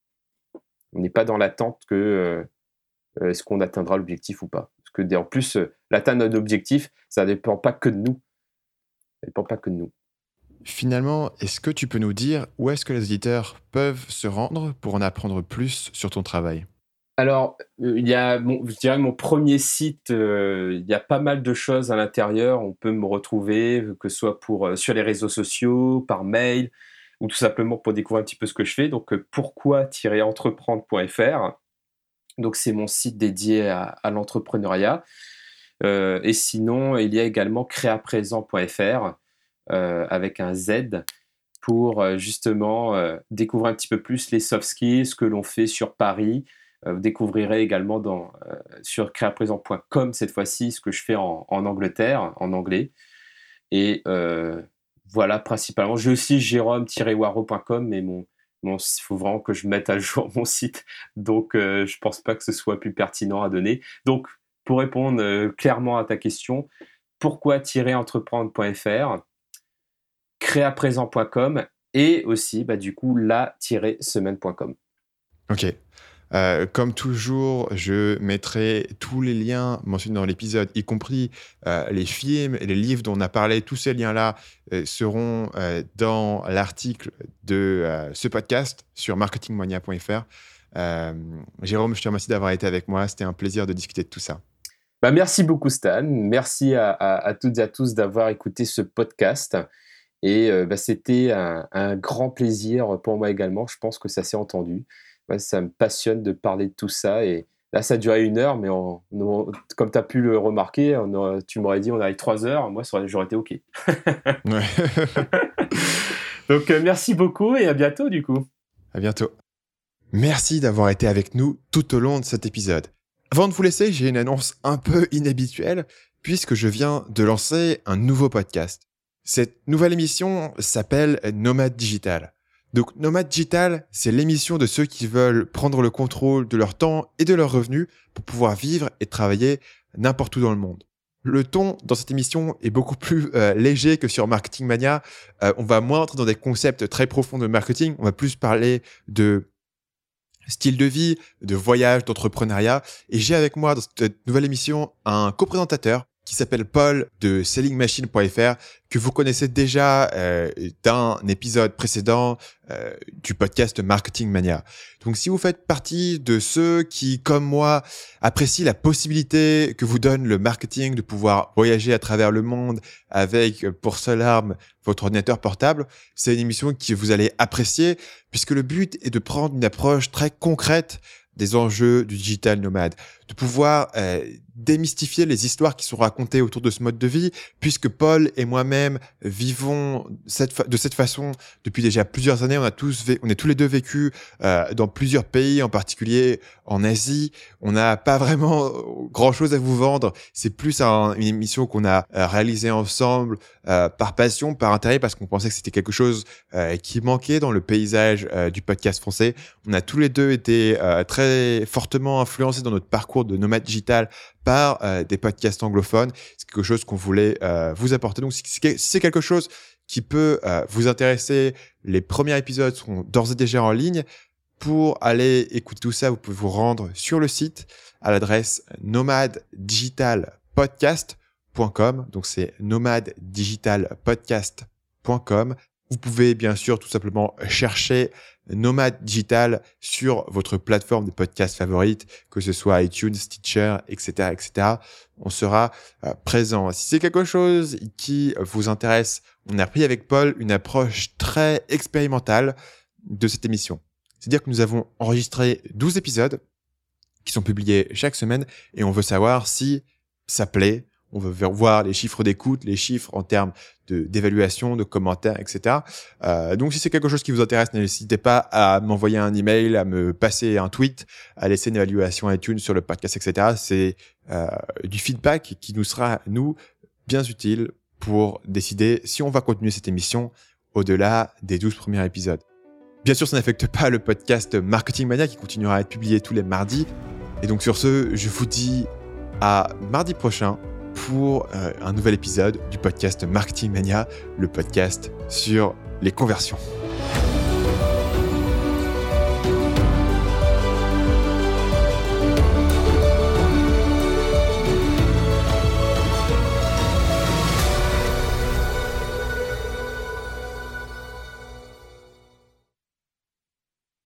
On n'est pas dans l'attente que euh, est-ce qu'on atteindra l'objectif ou pas. Parce que, en plus, euh, l'atteinte d'un objectif, ça ne dépend pas que de nous. Ça ne dépend pas que de nous. Finalement, est-ce que tu peux nous dire où est-ce que les auditeurs peuvent se rendre pour en apprendre plus sur ton travail ? Alors, euh, il y a, mon, je dirais, mon premier site, euh, il y a pas mal de choses à l'intérieur. On peut me retrouver, que ce soit pour, euh, sur les réseaux sociaux, par mail, ou tout simplement pour découvrir un petit peu ce que je fais. Donc, euh, pourquoi entreprendre point f r. Donc, c'est mon site dédié à, à l'entrepreneuriat. Euh, et sinon, il y a également créaprésent point f r, euh, avec un Z, pour euh, justement euh, découvrir un petit peu plus les soft skills, ce que l'on fait sur Paris. Euh, vous découvrirez également dans, euh, sur créaprésent point com cette fois-ci ce que je fais en, en Angleterre, en anglais. Et euh, voilà, principalement. J'ai aussi jérôme tiret waro point com, mais mon, mon, il faut vraiment que je mette à jour mon site. Donc, euh, je ne pense pas que ce soit plus pertinent à donner. Donc, pour répondre euh, clairement à ta question, pourquoi entreprendre point f r, créaprésent point com et aussi, bah, du coup, la semaine point com. Ok. Euh, comme toujours, je mettrai tous les liens mentionnés dans l'épisode, y compris euh, les films et les livres dont on a parlé. Tous ces liens-là euh, seront euh, dans l'article de euh, ce podcast sur marketing mania point f r. Euh, Jérôme, je te remercie d'avoir été avec moi. C'était un plaisir de discuter de tout ça. Bah, merci beaucoup, Stan. Merci à, à, à toutes et à tous d'avoir écouté ce podcast. Et euh, bah, c'était un, un grand plaisir pour moi également. Je pense que ça s'est entendu. Ouais, ça me passionne de parler de tout ça. Et là, ça a duré une heure, mais on, on, comme tu as pu le remarquer, on a, tu m'aurais dit on arrive trois heures. Moi, ça, j'aurais été OK. Ouais. Donc, euh, merci beaucoup et à bientôt, du coup. À bientôt. Merci d'avoir été avec nous tout au long de cet épisode. Avant de vous laisser, j'ai une annonce un peu inhabituelle, puisque je viens de lancer un nouveau podcast. Cette nouvelle émission s'appelle Nomade Digital. Donc, Nomade Digital, c'est l'émission de ceux qui veulent prendre le contrôle de leur temps et de leurs revenus pour pouvoir vivre et travailler n'importe où dans le monde. Le ton dans cette émission est beaucoup plus euh, léger que sur Marketing Mania. Euh, on va moins entrer dans des concepts très profonds de marketing. On va plus parler de style de vie, de voyage, d'entrepreneuriat. Et j'ai avec moi dans cette nouvelle émission un co-présentateur qui s'appelle Paul de selling machine point f r, que vous connaissez déjà euh, d'un épisode précédent euh, du podcast Marketing Mania. Donc si vous faites partie de ceux qui, comme moi, apprécient la possibilité que vous donne le marketing de pouvoir voyager à travers le monde avec, pour seule arme, votre ordinateur portable, c'est une émission que vous allez apprécier puisque le but est de prendre une approche très concrète des enjeux du digital nomade, de pouvoir euh, démystifier les histoires qui sont racontées autour de ce mode de vie, puisque Paul et moi-même vivons cette fa- de cette façon depuis déjà plusieurs années. On a tous, vé- on est tous les deux vécus euh, dans plusieurs pays, en particulier en Asie. On n'a pas vraiment grand-chose à vous vendre. C'est plus un, une émission qu'on a euh, réalisée ensemble euh, par passion, par intérêt, parce qu'on pensait que c'était quelque chose euh, qui manquait dans le paysage euh, du podcast français. On a tous les deux été euh, très fortement influencés dans notre parcours de nomade digital par euh, des podcasts anglophones. C'est quelque chose qu'on voulait euh, vous apporter. Donc, si c'est quelque chose qui peut euh, vous intéresser, les premiers épisodes seront d'ores et déjà en ligne. Pour aller écouter tout ça, vous pouvez vous rendre sur le site à l'adresse nomade digital podcast point com. Donc, c'est nomade digital podcast point com. Vous pouvez bien sûr tout simplement chercher Nomade Digital sur votre plateforme de podcast favorite, que ce soit iTunes, Stitcher, et cetera, et cetera. On sera euh, présent. Si c'est quelque chose qui vous intéresse, on a pris avec Paul une approche très expérimentale de cette émission. C'est-à-dire que nous avons enregistré douze épisodes qui sont publiés chaque semaine et on veut savoir si ça plaît. On veut voir les chiffres d'écoute, les chiffres en termes de, d'évaluation, de commentaires, et cetera. Euh, donc, si c'est quelque chose qui vous intéresse, n'hésitez pas à m'envoyer un email, à me passer un tweet, à laisser une évaluation iTunes sur le podcast, et cetera. C'est euh, du feedback qui nous sera, nous, bien utile pour décider si on va continuer cette émission au-delà des douze premiers épisodes. Bien sûr, ça n'affecte pas le podcast Marketing Mania qui continuera à être publié tous les mardis. Et donc, sur ce, je vous dis à mardi prochain pour euh, un nouvel épisode du podcast Marketing Mania, le podcast sur les conversions.